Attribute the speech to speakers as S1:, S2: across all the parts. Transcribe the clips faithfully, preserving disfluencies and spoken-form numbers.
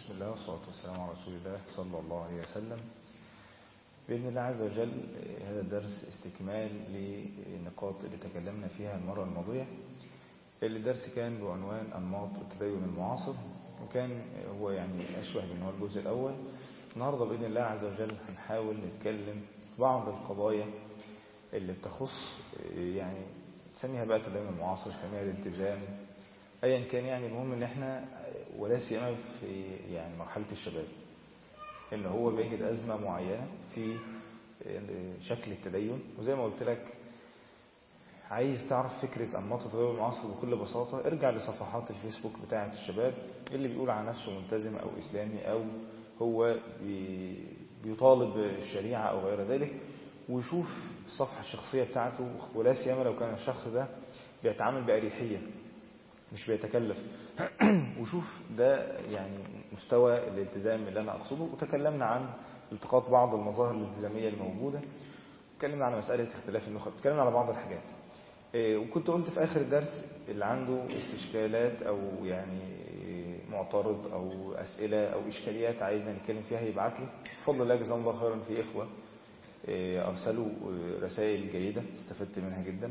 S1: بسم الله والصلاة والسلام على رسول الله صلى الله عليه وسلم. بإذن الله عز وجل هذا الدرس استكمال للنقاط اللي تكلمنا فيها المرة الماضية. الدرس كان بعنوان أنماط التدين المعاصر، وكان هو يعني أشبه من هو الجزء الأول. النهاردة بإذن الله عز وجل هنحاول نتكلم بعض القضايا اللي بتخص يعني تسميها بقى التدين المعاصر، تسميها الالتزام، ايا كان. يعني المهم ان احنا ولا سيما في يعني مرحله الشباب اللي هو بيجد ازمه معينه في شكل التدين. وزي ما قلت لك، عايز تعرف فكره انماط التدين المعاصر بكل بساطه، ارجع لصفحات الفيسبوك بتاعه الشباب اللي بيقول عن نفسه ملتزم او اسلامي او هو بيطالب بالشريعه او غير ذلك، وشوف الصفحه الشخصيه بتاعته، ولا سيما لو كان الشخص ده بيتعامل بأريحية مش بيتكلف وشوف ده يعني مستوى الالتزام اللي أنا أقصده. وتكلمنا عن التقاط بعض المظاهر الالتزامية الموجودة، تكلمنا على مسألة اختلاف النخب، تكلمنا على بعض الحاجات. وكنت قلت في آخر الدرس اللي عنده استشكالات أو يعني معترض أو أسئلة أو إشكاليات عايزنا نتكلم فيها يبعت لي. بفضل الله جزاهم الله خيرا في إخوة أرسلوا رسائل جيدة استفدت منها جدا،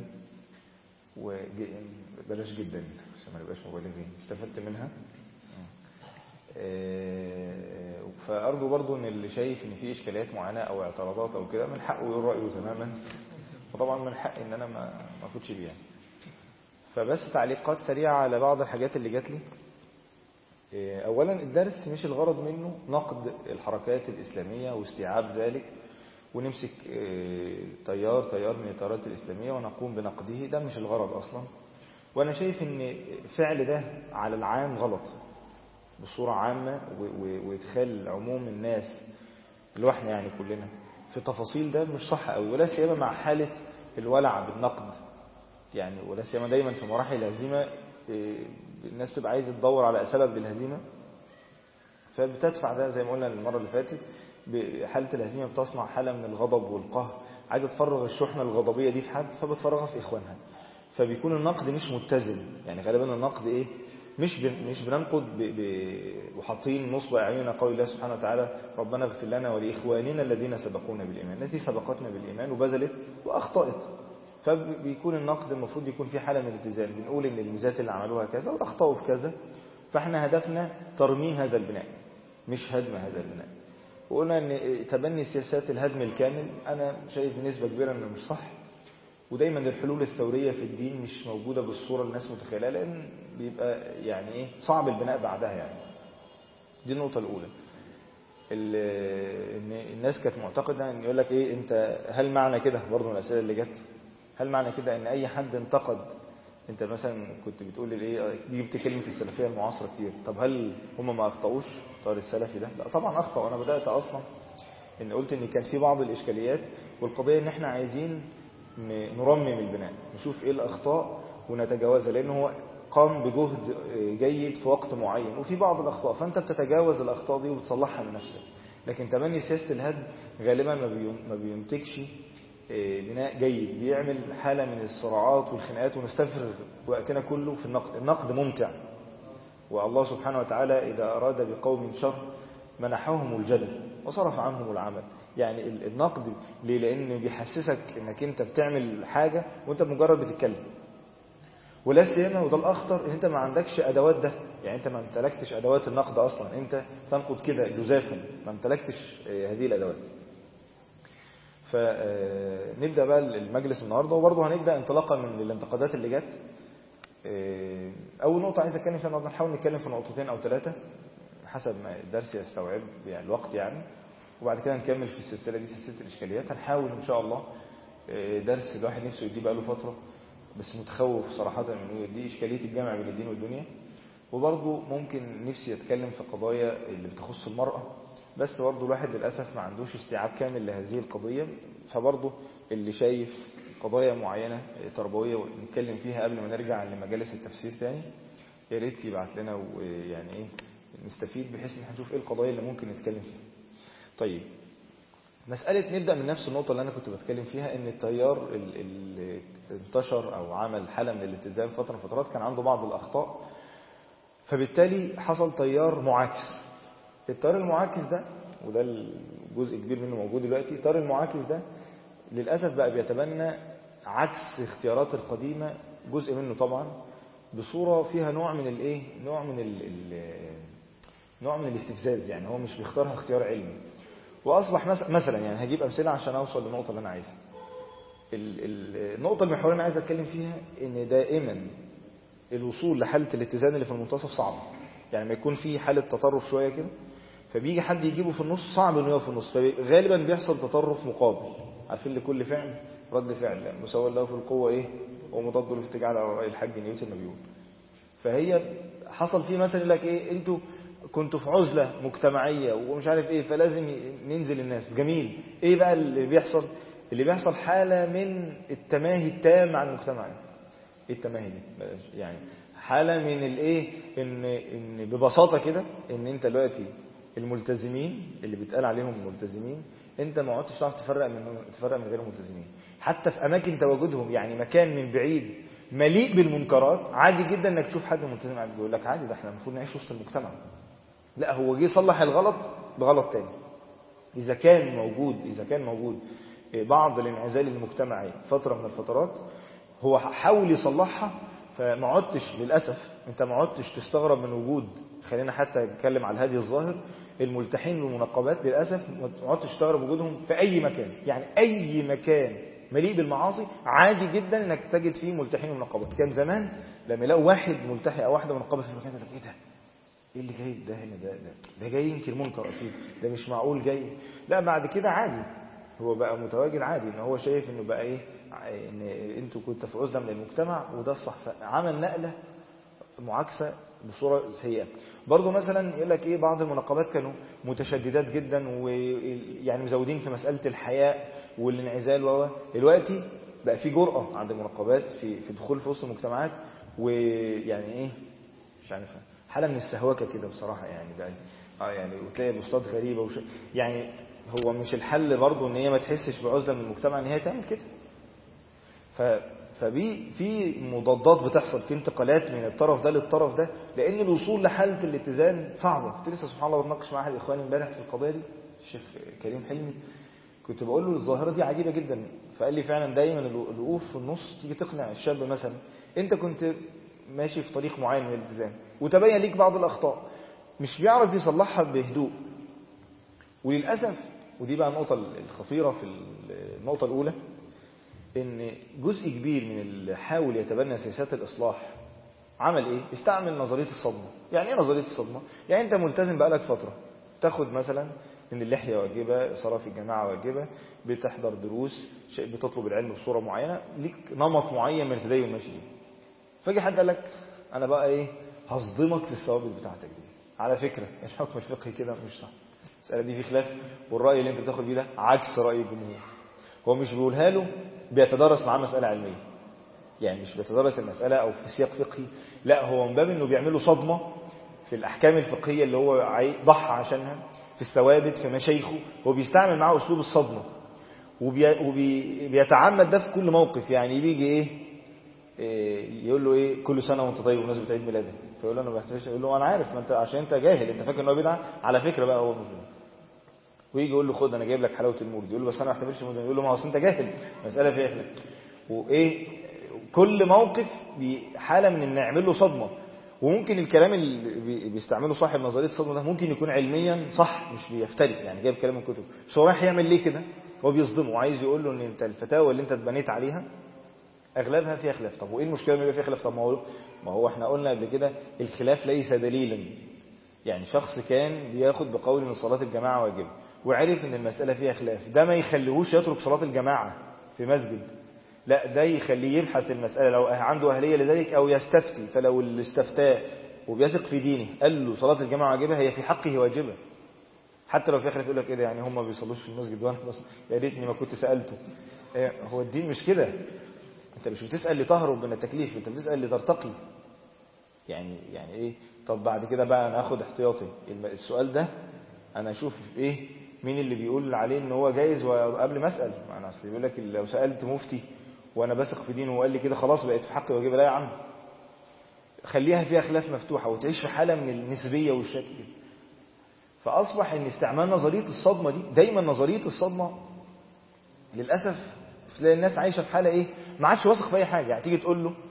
S1: وبلاش جدا عشان ما نبقاش مبالغين، استفدت منها. فأرجو برضو ان اللي شايف ان في اشكاليات معينة او اعتراضات او كده من حقه يقول رأيه تماما، وطبعا من حقي ان انا ما ما اخدش بيها. فبس تعليقات سريعة على بعض الحاجات اللي جات لي. اولا، الدرس مش الغرض منه نقد الحركات الاسلامية واستيعاب ذلك ونمسك تيار تيار من التيارات الإسلامية ونقوم بنقده، ده مش الغرض أصلا. وأنا شايف أن فعل ده على العام غلط بصورة عامة، وإدخال عموم الناس اللي احنا يعني كلنا في تفاصيل ده مش صح قوي، ولا سيما مع حالة الولع بالنقد يعني، ولا سيما دايما في مراحل الهزيمة الناس بتبقى عايزة تدور على سبب للهزيمة، فبتدفع ده زي ما قلنا المرة اللي فاتت. بحالة الهزيمة بتصنع حالة من الغضب والقهر، عايزة تفرغ الشحنة الغضبية دي في حد فبتفرغها في إخوانها، فبيكون النقد مش متزن. يعني غالبا النقد إيه؟ مش مش بننقد وحاطين نصب أعيننا قول الله سبحانه وتعالى ربنا اغفر لنا ولإخواننا الذين سبقونا بالإيمان. الناس دي سبقتنا بالإيمان وبذلت وأخطأت، فبيكون النقد المفروض يكون في حالة من الاتزان. بنقول إن الميزات اللي عملوها كذا وأخطأوا في كذا، فإحنا هدفنا ترميم هذا البناء مش هدم هذا البناء. وقلنا ان تبني سياسات الهدم الكامل انا شايف بنسبة كبيرة انه مش صح، ودايما الحلول الثورية في الدين مش موجودة بالصورة اللي الناس متخيلها، لان بيبقى يعني ايه صعب البناء بعدها. يعني دي النقطة الاولى. ان الناس كانت معتقدة ان يقول لك ايه، انت هل معنى كده برضه من الاسئلة اللي جت، هل معنى كده ان اي حد انتقد، انت مثلا كنت بتقول لي ايه جبت كلمة السلفية المعاصرة كتير، طب هل هم ما اخطأوش طار السلفي ده؟ لا طبعا اخطأ. وانا بدأت اصلا ان قلت ان كان في بعض الاشكاليات، والقضية ان احنا عايزين نرمم البناء، نشوف ايه الاخطاء ونتجاوزها، لان هو قام بجهد جيد في وقت معين وفي بعض الاخطاء، فانت بتتجاوز الاخطاء دي وبتصلحها من نفسك. لكن تبني سياسة الهدم غالبا ما بينتجش بناء جيد، بيعمل حالة من الصراعات والخناقات ونستفرغ وقتنا كله في النقد. النقد ممتع، والله سبحانه وتعالى إذا أراد بقوم شر منحهم الجدل وصرف عنهم العمل. يعني النقد ليه؟ لأنه بيحسسك أنك أنت بتعمل حاجة وأنت مجرد بتتكلم، ولا سيما وده الأخطر ان انت ما عندكش أدوات ده. يعني انت ما امتلكتش أدوات النقد أصلا، انت تنقد كده جزافا، ما امتلكتش هذه الأدوات. فنبدأ بقى المجلس النهاردة، وبرضه هنبدأ انطلاقا من الانتقادات اللي جت. أول نقطة عايز أتكلم فيها النهاردة، نحاول نتكلم في نقطتين أو ثلاثة حسب ما الدرس يستوعب يعني الوقت يعني، وبعد كده نكمل في السلسلة دي سلسلة الإشكاليات. هنحاول إن شاء الله درس الواحد نفسه يديه بقى له فترة بس متخوف صراحة إنه يديه إشكالية الجمع بين الدين والدنيا. وبرضه ممكن نفسي أتكلم في قضايا اللي بتخص المرأة، بس برضه الواحد للأسف ما عندوش استيعاب كامل لهذه القضية. فبرضه اللي شايف قضايا معينة تربوية ونتكلم فيها قبل ما نرجع لمجالس التفسير تاني، يا ريت يبعت لنا ويعني ايه نستفيد، بحيث ان هنشوف ايه القضايا اللي ممكن نتكلم فيها. طيب، مسألة نبدأ من نفس النقطة اللي أنا كنت بتكلم فيها، إن التيار اللي انتشر أو عمل حالة من الالتزام فترة من فترات كان عنده بعض الأخطاء، فبالتالي حصل تيار معاكس التيار المعاكس ده، وده الجزء كبير منه موجود دلوقتي، التيار المعاكس ده للأسف بقى بيتبنى عكس اختيارات القديمة جزء منه طبعا، بصورة فيها نوع من الايه نوع من ال ال نوع من الاستفزاز. يعني هو مش بيختارها اختيار علمي، واصبح مثلا يعني هجيب امثله عشان اوصل للنقطه اللي انا عايزها. النقطه المحوريه اللي عايز اتكلم فيها ان دائما الوصول لحاله الاتزان اللي في المنتصف صعب. يعني ما يكون في حاله تطرف شويه كده، فبيجي حد يجيبه في النص، صعب انه يقف في النص، فغالبا بيحصل تطرف مقابل. عارفين لكل فعل رد فعل، مساوي له في القوه ايه ومضاد له في اتجاه على راي الحاج نيوتن ما بيقول. فهي حصل فيه مثلا يقول لك ايه، انتوا كنتوا في عزلة مجتمعية ومش عارف ايه، فلازم ننزل الناس. جميل. ايه بقى اللي بيحصل؟ اللي بيحصل حالة من التماهي التام عن المجتمع. ايه التماهي دي؟ يعني حالة من الايه، ان ان ببساطة كده، ان انت دلوقتي الملتزمين اللي بيتقال عليهم ملتزمين، انت ما عدتش تعرف تفرق من تفرق من غير الملتزمين. حتى في اماكن تواجدهم، يعني مكان من بعيد مليء بالمنكرات، عادي جدا انك تشوف حد ملتزم قاعد بيقول لك عادي، ده احنا المفروض نعيش وسط المجتمع. لا، هو جه يصلح الغلط بغلط تاني. إذا كان موجود إذا كان موجود بعض الانعزال المجتمعي فترة من الفترات، هو حاول يصلحها، فما عدتش للأسف أنت ما عدتش تستغرب من وجود، خلينا حتى نتكلم على هذه الظاهر، الملتحين والمنقبات للأسف ما عدتش تستغرب وجودهم في أي مكان. يعني أي مكان مليء بالمعاصي عادي جدا انك تجد فيه ملتحين ومنقبات. كان زمان لما يلاقوا واحد ملتحي او واحده منقبه في المكان، يقول لك ايه ده؟ ايه اللي جاي ده هنا؟ ده ده, ده جاي ينكر منكر اكيد، ده مش معقول جاي. لا، بعد كده عادي، هو بقى متواجد عادي، ان هو شايف انه بقى ايه، ان انتوا كنتوا في عزله من المجتمع وده الصح، فعمل نقله معاكسه بصوره سيئه. برضه مثلا يقول لك ايه، بعض المنقبات كانوا متشددات جدا، ويعني مزودين في مساله الحياء والانعزال، و دلوقتي بقى في جرأه عند المنقبات في في دخول في وسط المجتمعات، ويعني ايه، مش عارف، حاله من السهوكه كده بصراحه. يعني بقى اه يعني وتلاقي بوستات غريبه وش... يعني هو مش الحل برضه ان هي ما تحسش بعزله من المجتمع ان هي تعمل كده. ف فبي في مضادات بتحصل، في انتقالات من الطرف ده للطرف ده، لان الوصول لحاله الاتزان صعبه. كنت لسه سبحان الله بتناقش مع احد اخواني امبارح في القضيه دي، الشيخ كريم حلمي، كنت بقول له الظاهره دي عجيبه جدا، فقال لي فعلا دايما الوقوف في النص تيجي تقنع الشاب. مثلا انت كنت ماشي في طريق معين من الالتزام وتبين ليك بعض الاخطاء، مش بيعرف يصلحها بهدوء. وللاسف، ودي بقى النقطه الخطيره في النقطه الاولى، ان جزء كبير من اللي حاول يتبنى سياسات الاصلاح عمل ايه؟ استعمل نظريه الصدمه. يعني ايه نظريه الصدمه؟ يعني انت ملتزم بقالك فتره، تاخد مثلا ان اللحيه واجبه، صلاه في الجماعه واجبه، بتحضر دروس، بتطلب العلم بصوره معينه، ليك نمط معين من التدين ماشي فيه. فجي حد قال لك انا بقى ايه، هصدمك في الثوابت بتاعتك دي. على فكره الحكم الفقهي كده مش صح، المساله دي في خلاف، والراي اللي انت بتاخد بيه ده عكس راي الجمهور. هو مش بيقولها له بيتدرس معاه مساله علميه، يعني مش بيتدرس المساله او في سياق فقهي، لا، هو من باب انه بيعمل له صدمه في الاحكام الفقهيه اللي هو ضحى عشانها، في الثوابت، في مشايخه. هو بيستعمل معاه اسلوب الصدمه، وبيتعمد ده في كل موقف. يعني بيجي ايه، إيه يقول له ايه، كل سنه وانت طيب بمناسبه عيد ميلادك، فيقول له انا ما بحتفلش، يقول له انا عارف، ما انت عشان انت جاهل، انت فاكر ان هو بدعه، على فكره بقى هو مش بدعه. ويجي يقول له خد انا جايب لك حلاوه المولد، يقول له بس انا ما بحتفلش بالمولد، يقول له ما هو انت جاهل، مساله فيها خلاف. وايه، كل موقف بحاله من ان نعمل له صدمه. وممكن الكلام اللي بيستعمله صاحب نظريه الصدمه ده ممكن يكون علميا صح، مش بيفترق، يعني جايب كلام من الكتب، بس هو رايح يعمل ليه كده؟ هو بيصدمه وعايز يقول له ان انت الفتاوى اللي انت اتبنيت عليها اغلبها فيها خلاف. طب وايه المشكله لما يبقى فيها خلاف؟ طب ما هو ما هو احنا قلنا قبل كده الخلاف ليس دليلا. يعني شخص كان بياخد بقول ان صلاه الجماعه واجبه، وعرف ان المساله فيها خلاف، ده ما يخليهوش يترك صلاه الجماعه في مسجد، لا، ده يخليه يبحث المساله لو عنده اهليه لذلك، او يستفتي. فلو اللي استفتاه وبيثق في دينه قال له صلاه الجماعه واجبه، هي في حقه واجبه، حتى لو في خلاف. يقول لك ايه ده، يعني هم ما بيصلوش في المسجد وانا بس يا ريتني ما كنت سالته. هو الدين مش كده، انت مش بتسال لتهرب من التكليف، انت بتسال لترتقي. يعني يعني ايه؟ طب بعد كده بقى انا اخد احتياطي. السؤال ده انا اشوف ايه، مين اللي بيقول عليه ان هو جايز وقبل ما اسال. انا اصل بيقول لك لو سالت مفتي وانا بثق في دينه وقال لي كده خلاص بقت في حقي واجبه، لا يا عم، خليها فيها خلاف مفتوحه وتعيش في حاله من النسبيه والشك. فأصبح ان استعمال نظرية الصدمة دي، دايما نظرية الصدمة للأسف تلاقي الناس عايشة في حالة ايه، ما عادش واثق في اي حاجة. يعني تيجي تقول له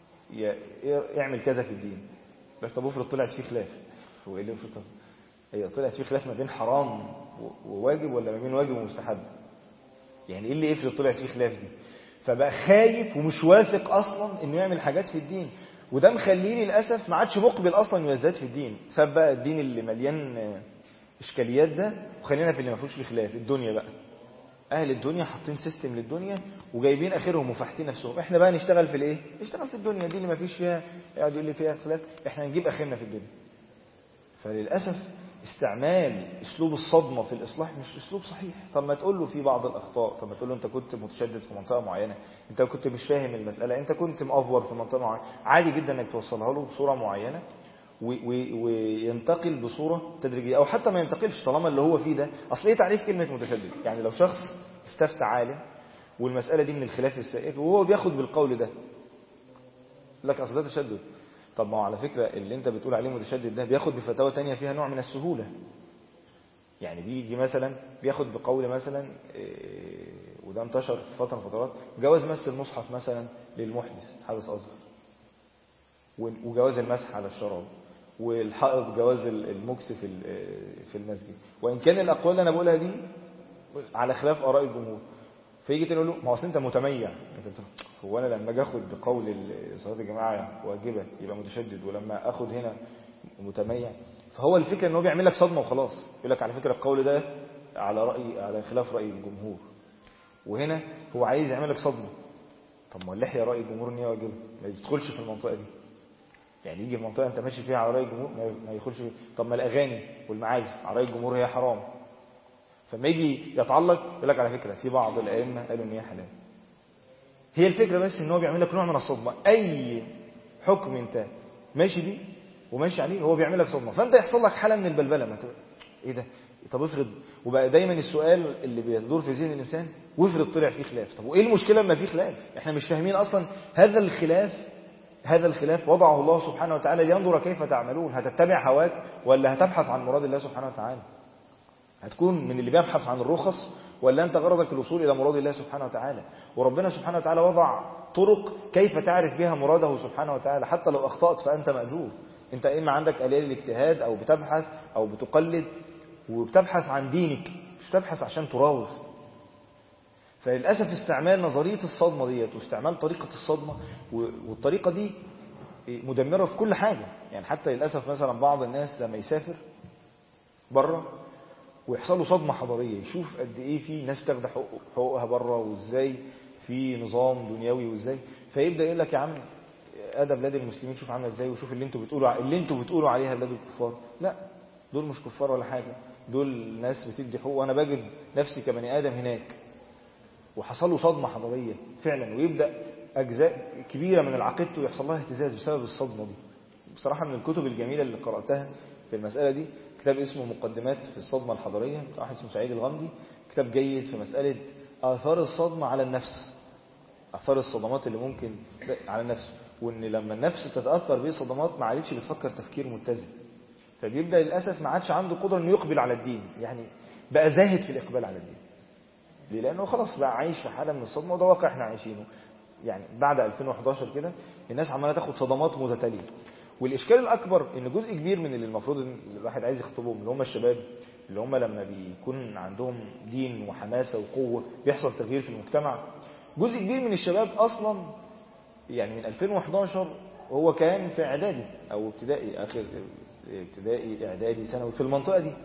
S1: يعمل كذا في الدين، بس طب افرض طلعت فيه خلاف، هو ايه اللي افرض؟ هي طلعت فيه خلاف ما بين حرام وواجب ولا ما بين واجب ومستحب؟ يعني ايه اللي يفرض طلعت فيه خلاف دي؟ فبقى خايف ومش واثق اصلا انه يعمل حاجات في الدين، وده مخليه للاسف ما عادش مقبل اصلا ويزداد في الدين. ساب بقى الدين اللي مليان اشكاليات ده، وخلينا في اللي ما فيهوش خلاف. الدنيا بقى، اهل الدنيا حاطين سيستم للدنيا وجايبين اخرهم وفاحتين نفسهم. احنا بقى نشتغل في الايه؟ نشتغل في الدنيا دي اللي ما فيش فيها يقعد يقول لي فيها خلاف، احنا نجيب اخرنا في الدنيا. فللاسف استعمال اسلوب الصدمه في الاصلاح مش اسلوب صحيح. طب ما تقول له في بعض الاخطاء، طب ما تقول له انت كنت متشدد في منطقه معينه، انت كنت مش فاهم المساله، انت كنت مأفور في منطقه معينه، عادي جدا انك توصلها له بصوره معينه وينتقل بصوره تدريجيه، او حتى ما ينتقلش طالما اللي هو فيه ده. اصل ايه تعريف كلمه متشدد؟ يعني لو شخص استفتى عالم والمساله دي من الخلاف السائد وهو بياخد بالقول ده، لك اصل ده تشدد. طب ما هو على فكرة اللي انت بتقول عليه متشدد ده بياخد بفتاوى تانية فيها نوع من السهولة. يعني بيجي مثلا بياخد بقول مثلا إيه، وده انتشر في فترة من فترات، جواز مس المصحف مثلا للمحدث حدث أصغر، وجواز المسح على الشراب، والحائض جواز المكس في في المسجد. وإن كان الأقوال اللي أنا بقولها دي على خلاف آراء الجمهور، فيجي تقول له ما هو اصل انت متميع، انت هو انا لما اجي اخد بقول صلاه الجماعه واجبه يبقى متشدد، ولما اخد هنا متميع؟ فهو الفكره ان هو بيعمل لك صدمه وخلاص، يقول لك على فكره القول ده على راي على خلاف راي الجمهور، وهنا هو عايز يعمل لك صدمه. طب ما اللحيه راي الجمهور ان هي واجبه، ما يدخلش في المنطقه دي. يعني يجي في منطقه انت ماشي فيها على راي الجمهور ما يدخلش فيها. طب ما الاغاني والمعازف على راي الجمهور هي حرام، فما يجي يتعلق يقول لك على فكرة في بعض الأئمة قالوا ان هي حلال. هي الفكرة بس ان هو بيعمل لك نوع من الصدمة. اي حكم انت ماشي بيه وماشي عليه هو بيعمل لك صدمة، فانت يحصل لك حالة من البلبلة. ما ايه ده؟ طب افرض، وبقى دايما السؤال اللي بيدور في ذهن الانسان، وافرض طلع فيه خلاف، طب وايه المشكلة لما فيه خلاف؟ احنا مش فاهمين اصلا هذا الخلاف هذا الخلاف وضعه الله سبحانه وتعالى لينظر كيف تعملون. هتتبع هواك ولا هتبحث عن مراد الله سبحانه وتعالى؟ هتكون من اللي بيبحث عن الرخص ولا أنت غرضك الوصول إلى مراد الله سبحانه وتعالى؟ وربنا سبحانه وتعالى وضع طرق كيف تعرف بها مراده سبحانه وتعالى. حتى لو أخطأت فأنت مأجور. أنت إما عندك آلية الاجتهاد أو بتبحث أو بتقلد وبتبحث عن دينك، مش تبحث عشان تراوغ. فللأسف استعمال نظرية الصدمة ديت واستعمال طريقة الصدمة، والطريقة دي مدمرة في كل حاجة. يعني حتى للأسف مثلا بعض الناس لما يسافر بره ويحصل له صدمة حضارية، يشوف قد ايه في ناس بتاخد حقوقها بره، وازاي في نظام دنيوي، وازاي فيبدا يقول لك يا عم ادب بلاد المسلمين شوف عامله ازاي، وشوف اللي انتوا بتقولوا اللي انتوا بتقولوا عليها بلاد الكفار. لا، دول مش كفار ولا حاجه، دول ناس بتدي حقوق، وانا بجد نفسي كبني ادم هناك. وحصل له صدمة حضارية فعلا، ويبدا اجزاء كبيره من عقيدته يحصل لها اهتزاز بسبب الصدمه دي. بصراحه من الكتب الجميله اللي قراتها في المساله دي كتاب اسمه مقدمات في الصدمة الحضارية، واحد اسمه سعيد الغامدي، كتاب جيد في مسألة آثار الصدمة على النفس، آثار الصدمات اللي ممكن على النفس، وإن لما النفس تتأثر به صدمات ما عادتش بتفكر تفكير متزن، فبيبدأ للأسف ما عادش عنده قدرة إنه يقبل على الدين. يعني بقى زاهد في الإقبال على الدين. ليه؟ لأنه خلاص بقى عايش في حالة من الصدمة، وده واقع احنا عايشينه. يعني بعد ألفين وإحداشر كده الناس عمالة تاخد صدمات متتالية. والإشكال الأكبر إن جزء كبير من اللي المفروض إن الواحد عايز يخطبهم اللي هم الشباب، اللي هم لما بيكون عندهم دين وحماسة وقوة بيحصل تغيير في المجتمع. جزء كبير من الشباب أصلا يعني من ألفين وإحداشر هو كان في إعدادي أو ابتدائي، آخر ابتدائي إعدادي ثانوي في المنطقة دي،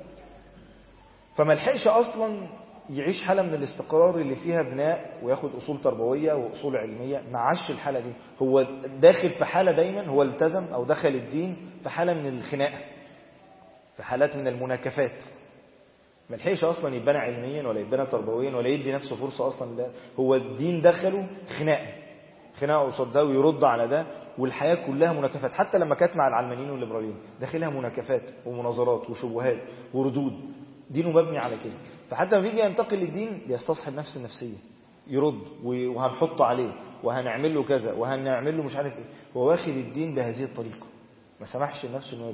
S1: فما لحقش أصلا يعيش حالة من الاستقرار اللي فيها بناء وياخد أصول تربوية وأصول علمية. ما عاش الحالة دي، هو داخل في حالة دايما هو التزم أو دخل الدين في حالة من الخناقة، في حالات من المناكفات. ما لحقش أصلا يتبنى علميا ولا يتبنى تربويا ولا يدي نفسه فرصة أصلا. ده هو الدين دخله خناقة خناقة قصاد ده ويرد على ده، والحياة كلها مناكفات. حتى لما كانت مع العلمانيين والليبراليين داخلها مناكفات ومناظرات وشبهات وردود. دينه مبني على كده. فحتى لما بيجي ينتقل للدين بيستصحب نفس النفسية، يرد وهنحط عليه وهنعمل له كذا وهنعمل له مش عارف ايه. هو واخد الدين بهذه الطريقة، ما سمحش لنفسه انه يبني.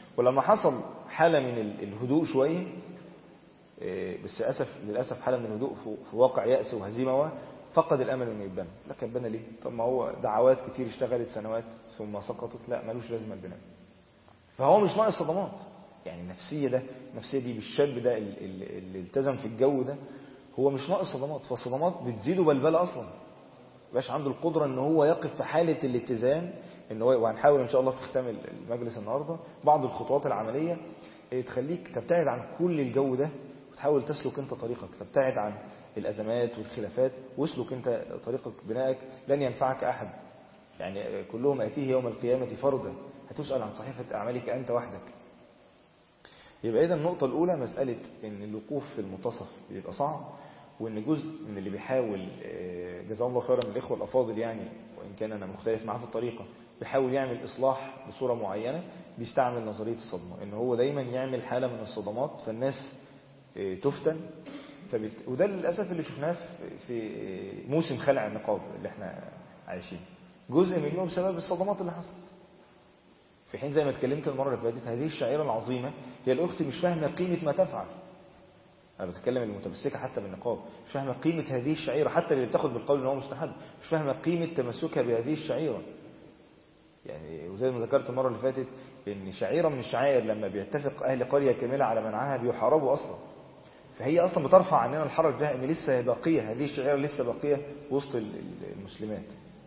S1: ولما حصل حالة من الهدوء شوية، بس للأسف للأسف حالة من الهدوء في واقع يأس وهزيمة، فقد الأمل إنه يتبنى. لكن بنى ليه؟ طب ما هو دعوات كتير اشتغلت سنوات ثم سقطت، لا ملوش لازمة البناء. فهو مش ناقص صدمات، يعني النفسية ده النفسية دي بالشاب ده اللي التزم في الجو ده، هو مش ناقص صدمات. فالصدمات بتزيده بلبلة أصلا، مبقاش عنده القدرة إن هو يقف في حالة الاتزان. إن هو وهنحاول إن شاء الله في ختام المجلس النهاردة بعض الخطوات العملية تخليك تبتعد عن كل الجو ده، وتحاول تسلك أنت طريقك، تبتعد عن الأزمات والخلافات، واسلك أنت طريقك. بنائك لن ينفعك أحد، يعني كلهم آتيه يوم القيامة فردا، هتسأل عن صحيفة أعمالك أنت وحدك. يبقى إذا النقطة الأولى مسألة إن الوقوف في المنتصف بيبقى صعب، وإن جزء من اللي بيحاول، جزاهم الله خيرا من الإخوة الأفاضل يعني، وإن كان أنا مختلف معاه في الطريقة، بيحاول يعمل إصلاح بصورة معينة، بيستعمل نظرية الصدمة، إن هو دايما يعمل حالة من الصدمات فالناس تفتن. فبت... وده للأسف اللي شفناه في موسم خلع النقاب اللي احنا عايشين، جزء منه بسبب الصدمات اللي حصلت. في حين زي ما اتكلمت المرة اللي فاتت، هذه الشعيرة العظيمة هي الأخت مش فاهمة قيمة ما تفعل. أنا بتكلم المتمسكة حتى بالنقاب، مش فاهمة قيمة هذه الشعيرة، حتى اللي بتاخد بالقول إن هو مستحب مش فاهمة قيمة تمسكها بهذه الشعيرة. يعني وزي ما ذكرت المرة اللي فاتت إن شعيرة من الشعائر لما بيتفق أهل قرية كاملة على منعها بيحاربوا أصلا، فهي أصلا بترفع عننا الحرج بها إن لسه باقية هذه الشعيرة، لسه باقية وسط المسلمات.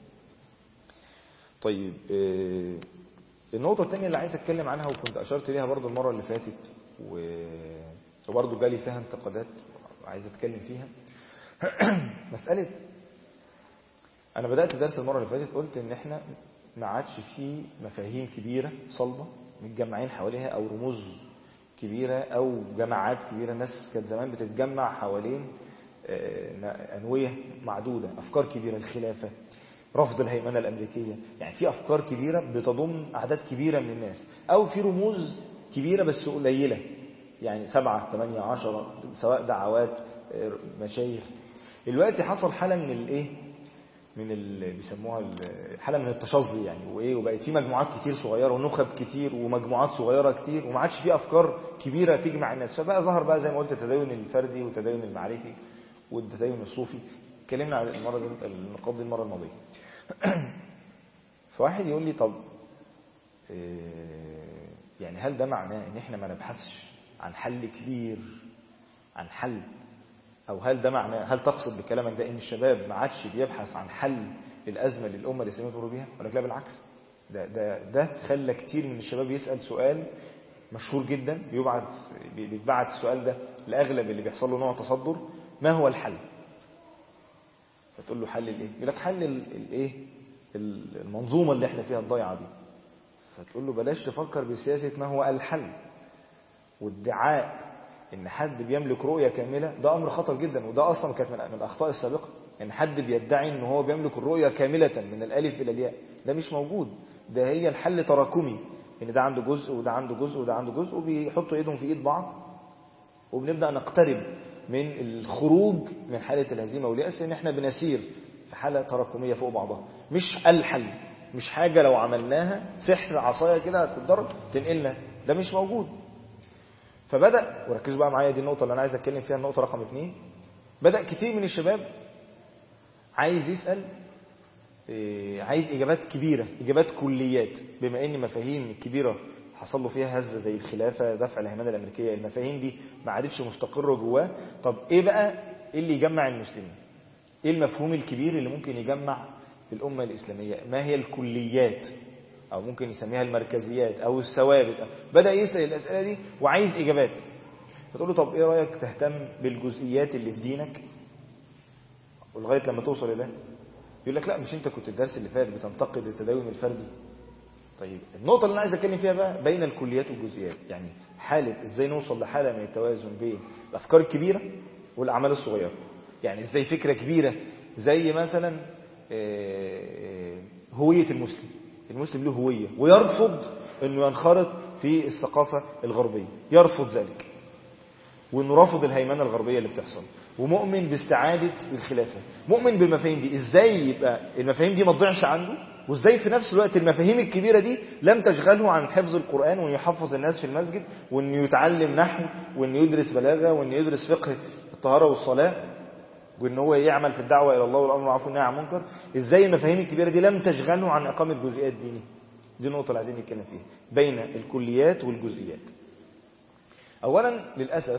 S1: طيب النقطة الثانية اللي عايز أتكلم عنها وكنت أشرت ليها برضو المرة اللي فاتت وبرضو جالي فيها انتقادات عايز أتكلم فيها، مسألة أنا بدأت درس المرة اللي فاتت قلت إن إحنا ما عادش فيه مفاهيم كبيرة صلبة متجمعين حواليها، أو رموز كبيرة أو جماعات كبيرة. الناس كانت زمان بتتجمع حوالين أنوية معدودة، أفكار كبيرة، الخلافة، رفض الهيمنة الأمريكية، يعني في أفكار كبيرة بتضم أعداد كبيرة من الناس، أو في رموز كبيرة بس قليلة، يعني سبعة ثمانية عشرة، سواء دعوات مشايخ. دلوقتي حصل حالة من الإيه من اللي بيسموها حالة من التشظي يعني، وإيه وبقت في مجموعات كتير صغيرة ونخب كتير ومجموعات صغيرة كتير، وما عادش في أفكار كبيرة تجمع الناس. فبقى ظهر بقى زي ما قلت التدين الفردي والتدين المعرفي والتدين الصوفي. اتكلمنا على المرة النقاط دي المرة الماضية. فواحد يقول لي طب يعني هل ده معناه ان احنا ما نبحثش عن حل كبير، عن حل، او هل ده معناه، هل تقصد بكلامك ده ان الشباب ما عادش بيبحث عن حل للازمه اللي الامه الاسلاميه تمر بيها؟ ولا لا بالعكس، ده ده ده خلى كتير من الشباب يسال سؤال مشهور جدا، بيبعت بيتبعت السؤال ده لاغلب اللي بيحصل له نوع تصدر: ما هو الحل؟ فتقول له حل الايه؟ يقول لك حل الايه المنظومه اللي احنا فيها الضيعه دي. فتقول له بلاش تفكر بسياسه ما هو الحل. والادعاء ان حد بيملك رؤيه كامله ده امر خطر جدا، وده اصلا كانت من الاخطاء السابقه، ان حد بيدعي ان هو بيملك الرؤيه كامله من الالف الى الياء. ده مش موجود، ده هي الحل تراكمي، ان ده عنده جزء وده عنده جزء وده عنده جزء، وبيحطوا ايدهم في ايد بعض، وبنبدا نقترب من الخروج من حاله الهزيمه والياس، ان احنا بنسير في حاله تراكميه فوق بعضها، مش الحل، مش حاجه لو عملناها سحر عصايه كده هتتضرب تنقلنا، ده مش موجود. فبدأ، وركزوا بقى معايا دي النقطة اللي أنا عايز أتكلم فيها، النقطة رقم اثنين. بدأ كتير من الشباب عايز يسأل، عايز إجابات كبيرة، إجابات كليات، بما إن مفاهيم كبيرة حصل له فيها هزة زي الخلافة، دفع الهيمنة الأمريكية، المفاهيم دي ما عادتش مستقرة جواه. طب إيه بقى إيه اللي يجمع المسلمين؟ إيه المفهوم الكبير اللي ممكن يجمع الأمة الإسلامية؟ ما هي الكليات، أو ممكن يسميها المركزيات أو الثوابت؟ بدأ يسأل الأسئلة دي وعايز إجابات. فتقول له طب إيه رأيك تهتم بالجزئيات اللي في دينك ولغاية لما توصل إلى ده؟ يقول لك لا، مش أنت كنت الدرس اللي فات بتنتقد التدين الفردي؟ طيب النقطة اللي أنا عايز أتكلم فيها بقى بين الكليات والجزئيات، يعني حالة إزاي نوصل لحالة من التوازن بين الأفكار الكبيرة والأعمال الصغيرة. يعني إزاي فكرة كبيرة زي مثلا هوية المسلم، المسلم له هوية ويرفض أنه ينخرط في الثقافة الغربية، يرفض ذلك، وأنه رافض الهيمنة الغربية اللي بتحصل، ومؤمن باستعادة الخلافة، مؤمن بالمفاهيم دي. إزاي يبقى المفاهيم دي ما تضيعش عنده وازاي في نفس الوقت المفاهيم الكبيرة دي لم تشغله عن حفظ القرآن وأن يحفظ الناس في المسجد وأن يتعلم نحو وأن يدرس بلاغة وأن يدرس فقه الطهارة والصلاة وأن هو يعمل في الدعوة إلى الله والأمر بالمعروف والنهي عن المنكر. ازاي المفاهيم الكبيرة دي لم تشغله عن إقامة جزئيات دينية. دي النقطة اللي عايزين نتكلم فيها بين الكليات والجزئيات. أولا للأسف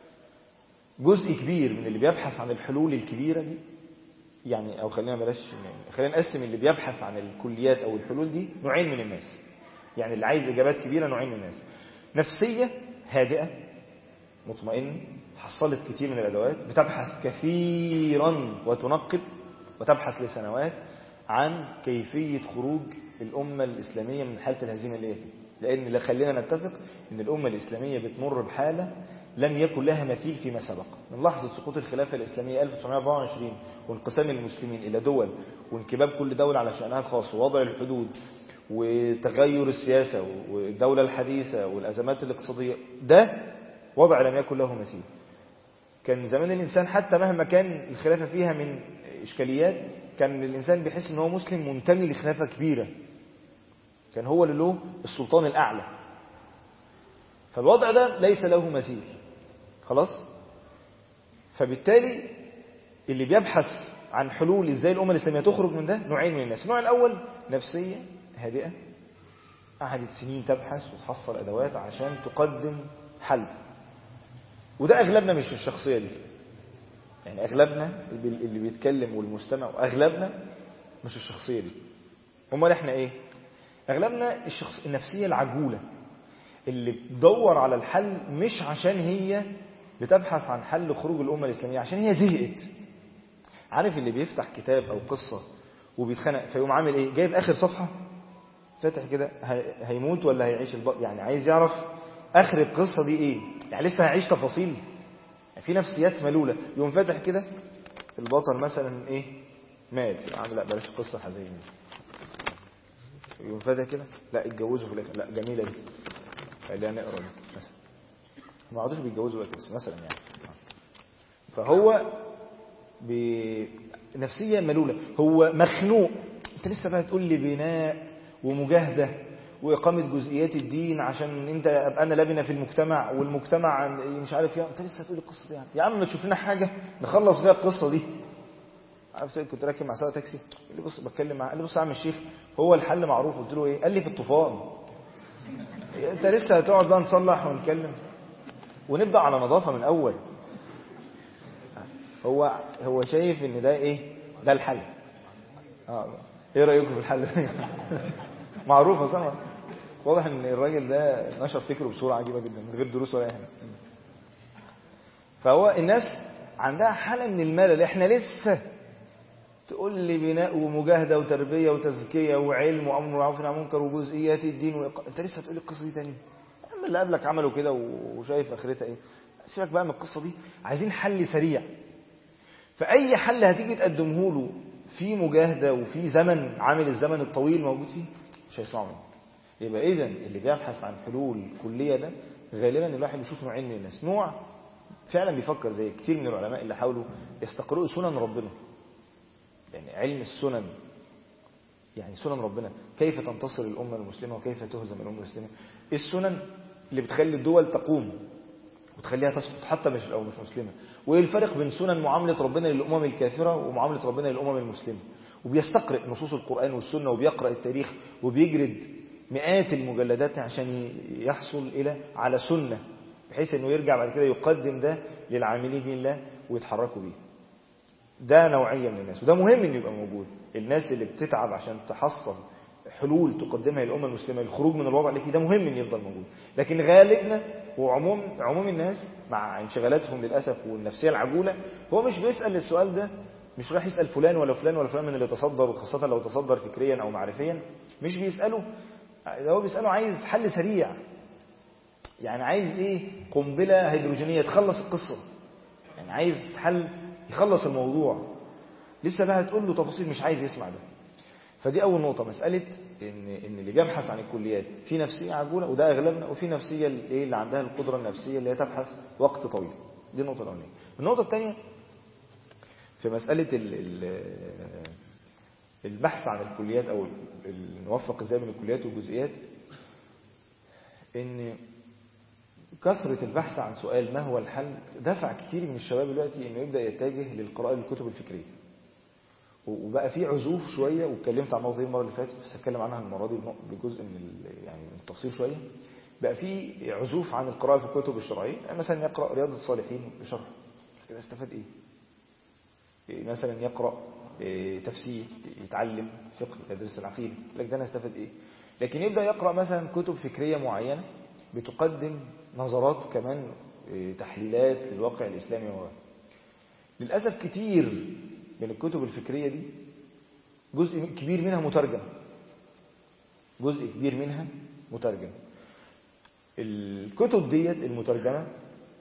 S1: جزء كبير من اللي بيبحث عن الحلول الكبيرة دي، يعني أو خلينا بلاش خلينا نقسم اللي بيبحث عن الكليات أو الحلول دي نوعين من الناس. يعني اللي عايز إجابات كبيرة نوعين من الناس: نفسية هادئة مطمئنة حصلت كتير من الأدوات، بتبحث كثيرا وتنقب وتبحث لسنوات عن كيفية خروج الأمة الإسلامية من حالة الهزيمة اللي هي فيها. لأن اللي خلينا نتفق إن الأمة الإسلامية بتمر بحالة لم يكن لها مثيل فيما سبق. من لحظة سقوط الخلافة الإسلامية ألف وتسعمائة وأربعة وعشرين وانقسام المسلمين إلى دول وانكباب كل دولة على شأنها الخاص ووضع الحدود وتغير السياسة والدولة الحديثة والأزمات الاقتصادية، ده وضع لم يكن له مثيل. كان زمان الإنسان حتى مهما كان الخلافة فيها من إشكاليات كان الإنسان بيحس إن هو مسلم منتمي لخلافة كبيرة، كان هو اللي له السلطان الأعلى. فالوضع ده ليس له مثيل خلاص. فبالتالي اللي بيبحث عن حلول ازاي الأمة الإسلامية تخرج من ده نوعين من الناس. النوع الأول نفسية هادئة قعدت سنين تبحث وتحصل أدوات عشان تقدم حل، وده أغلبنا مش الشخصية دي. يعني أغلبنا اللي بيتكلم والمستمع وأغلبنا مش الشخصية دي. امال احنا ايه؟ أغلبنا الشخص النفسية العجولة اللي بتدور على الحل مش عشان هي بتبحث عن حل خروج الأمة الإسلامية، عشان هي زهقت. عارف اللي بيفتح كتاب أو قصة وبيتخنق فيقوم عامل ايه؟ جايب آخر صفحة فاتح كده هيموت ولا هيعيش البقى، يعني عايز يعرف آخر القصة دي ايه، يعني لسه هيعيش تفاصيل. يعني في نفسيات ملولة يقوم فاتح كده البطل مثلا ايه مات، عامل لا بلاش قصة حزينة. يقوم فاتح كده لا اتجوزوا في الاخر، لا جميلة دي خلينا نقرا دي مثلا. ما عادوش بيتجوزوا دلوقتي بس مثلا يعني. فهو بنفسية ملولة، هو مخنوق. انت لسه بقى تقول لي بناء ومجاهدة وإقامة جزئيات الدين عشان انت ابقى انا لبنة في المجتمع والمجتمع مش عارف ايه. انت لسه هتقول القصة دي يعني. يا عم ما تشوف لنا حاجة نخلص بيها القصة دي. عارف كنت راكب مع سواق تاكسي قال لي بص بتكلم معاه، قال لي بص يا عم الشيخ هو الحل معروف. قلت له ايه؟ قال لي في الطوفان. انت لسه هتقعد بقى نصلح ونتكلم ونبدأ على نظافة من اول. هو هو شايف ان ده ايه؟ ده الحل. اه ايه رأيكم في الحل ده؟ معروفة صح. واضح ان الراجل ده نشر فكره بصورة عجيبة جدا من غير دروس ولا اي حاجة. فهو الناس عندها حالة من الملل. احنا لسه تقول لي بناء ومجاهدة وتربية وتزكية وعلم وأمر بالمعروف والنهي عن المنكر وجزئيات الدين وإق... انت لسه هتقول لي القصة دي تاني؟ اما اللي قبلك عملوا كده وشايف اخرتها ايه. سيبك بقى من القصة دي، عايزين حل سريع. فأي حل هتيجي تقدمه له في مجاهدة وفي زمن عامل الزمن الطويل موجود فيه مش هيسمعوا منه. يبقى إذن اللي بيبحث عن حلول كلية ده غالبا الواحد يشوف نوعين من الناس. نوع فعلا بيفكر زي كتير من العلماء اللي حاولوا يستقرؤوا سنن ربنا، يعني علم السنن، يعني سنن ربنا كيف تنتصر الأمة المسلمة وكيف تهزم الأمة المسلمة. السنن اللي بتخلي الدول تقوم وتخليها تسقط حتى مش لو مش مسلمة. وايه الفرق بين سنن معاملة ربنا للأمم الكافرة ومعاملة ربنا للأمم المسلمة. وبيستقرئ نصوص القرآن والسنة وبيقرأ التاريخ وبيجرد مئات المجلدات عشان يحصل إلى على سنة بحيث أنه يرجع بعد كده يقدم ده للعاملين دين الله ويتحركوا بيه. ده نوعية من الناس وده مهم أن يبقى موجود. الناس اللي بتتعب عشان تحصل حلول تقدمها للأمة المسلمة للخروج من الوضع اللي فيه ده مهم أن يفضل موجود. لكن غالبنا وعموم عموم الناس مع انشغالاتهم للأسف والنفسية العجولة هو مش بيسأل السؤال ده، مش راح يسأل فلان ولا فلان ولا فلان من اللي تصدر، وخاصة لو تصدر فكريا أو معرفيا مش بيسأله. هو بيسأله عايز حل سريع، يعني عايز ايه؟ قنبلة هيدروجينية تخلص القصة، يعني عايز حل يخلص الموضوع. لسه بقى هتقول له تفاصيل مش عايز يسمع ده. فدي أول نقطة، مسألة إن إن اللي بيبحث عن الكليات في نفسية عجولة وده أغلبنا، وفي نفسية اللي, اللي عندها القدرة النفسية اللي هي تبحث وقت طويل. دي النقطة الأولانية. النقطة الثانية في مسألة ال ال البحث عن الكليات أو نوفق إزاي بين الكليات والجزئيات، إن كثرة البحث عن سؤال ما هو الحل دفع كتير من الشباب دلوقتي إنه يبدأ يتجه للقراءة للكتب الفكرية، وبقى في عزوف شوية. واتكلمت عن الموضوع المرة اللي فاتت بس هتكلم عنها المرة دي بجزء من يعني من التفصيل شوية. بقى في عزوف عن القراءة في الكتب الشرعية، يعني مثلا يقرأ رياض الصالحين بشرح، كده استفاد إيه؟ مثلا يقرأ تفسير، يتعلم فقه، يدرس العقيدة، لك ده أنا استفاد إيه؟ لكن يبدأ يقرأ مثلا كتب فكرية معينة بتقدم نظرات كمان تحليلات للواقع الإسلامي. و... للأسف كتير من الكتب الفكرية دي جزء كبير منها مترجم، جزء كبير منها مترجم. الكتب ديت المترجمة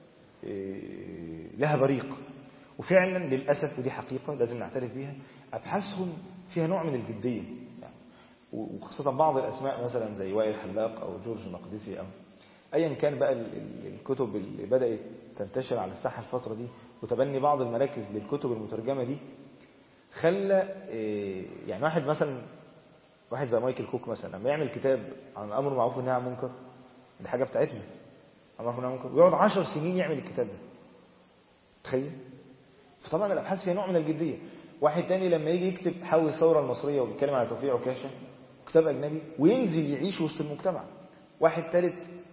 S1: لها بريق، وفعلا للأسف ودي حقيقة لازم نعترف بيها، أبحاثهم فيها نوع من الجدية يعني، وخاصة بعض الأسماء مثلا زي وائل حلاق أو جورج المقدسي أو أيا كان بقى الكتب اللي بدأت تنتشر على الساحة الفترة دي، وتبني بعض المراكز للكتب المترجمة دي، خلى يعني واحد مثلا واحد زي مايكل كوك مثلا لما يعمل كتاب عن الأمر معروف والنهي عن المنكر، دي حاجة بتاعتنا، أمر معروف والنهي عن المنكر، ويقعد عشر سنين يعمل الكتاب ده، تخيل. فطبعا الأبحاث فيها نوع من الجدية. واحد تاني لما يجي يكتب حول الثورة المصرية وبيتكلم على توفيق عكاشة، كتاب أجنبي، وينزل يعيش وسط المجتمع. واحد ثالث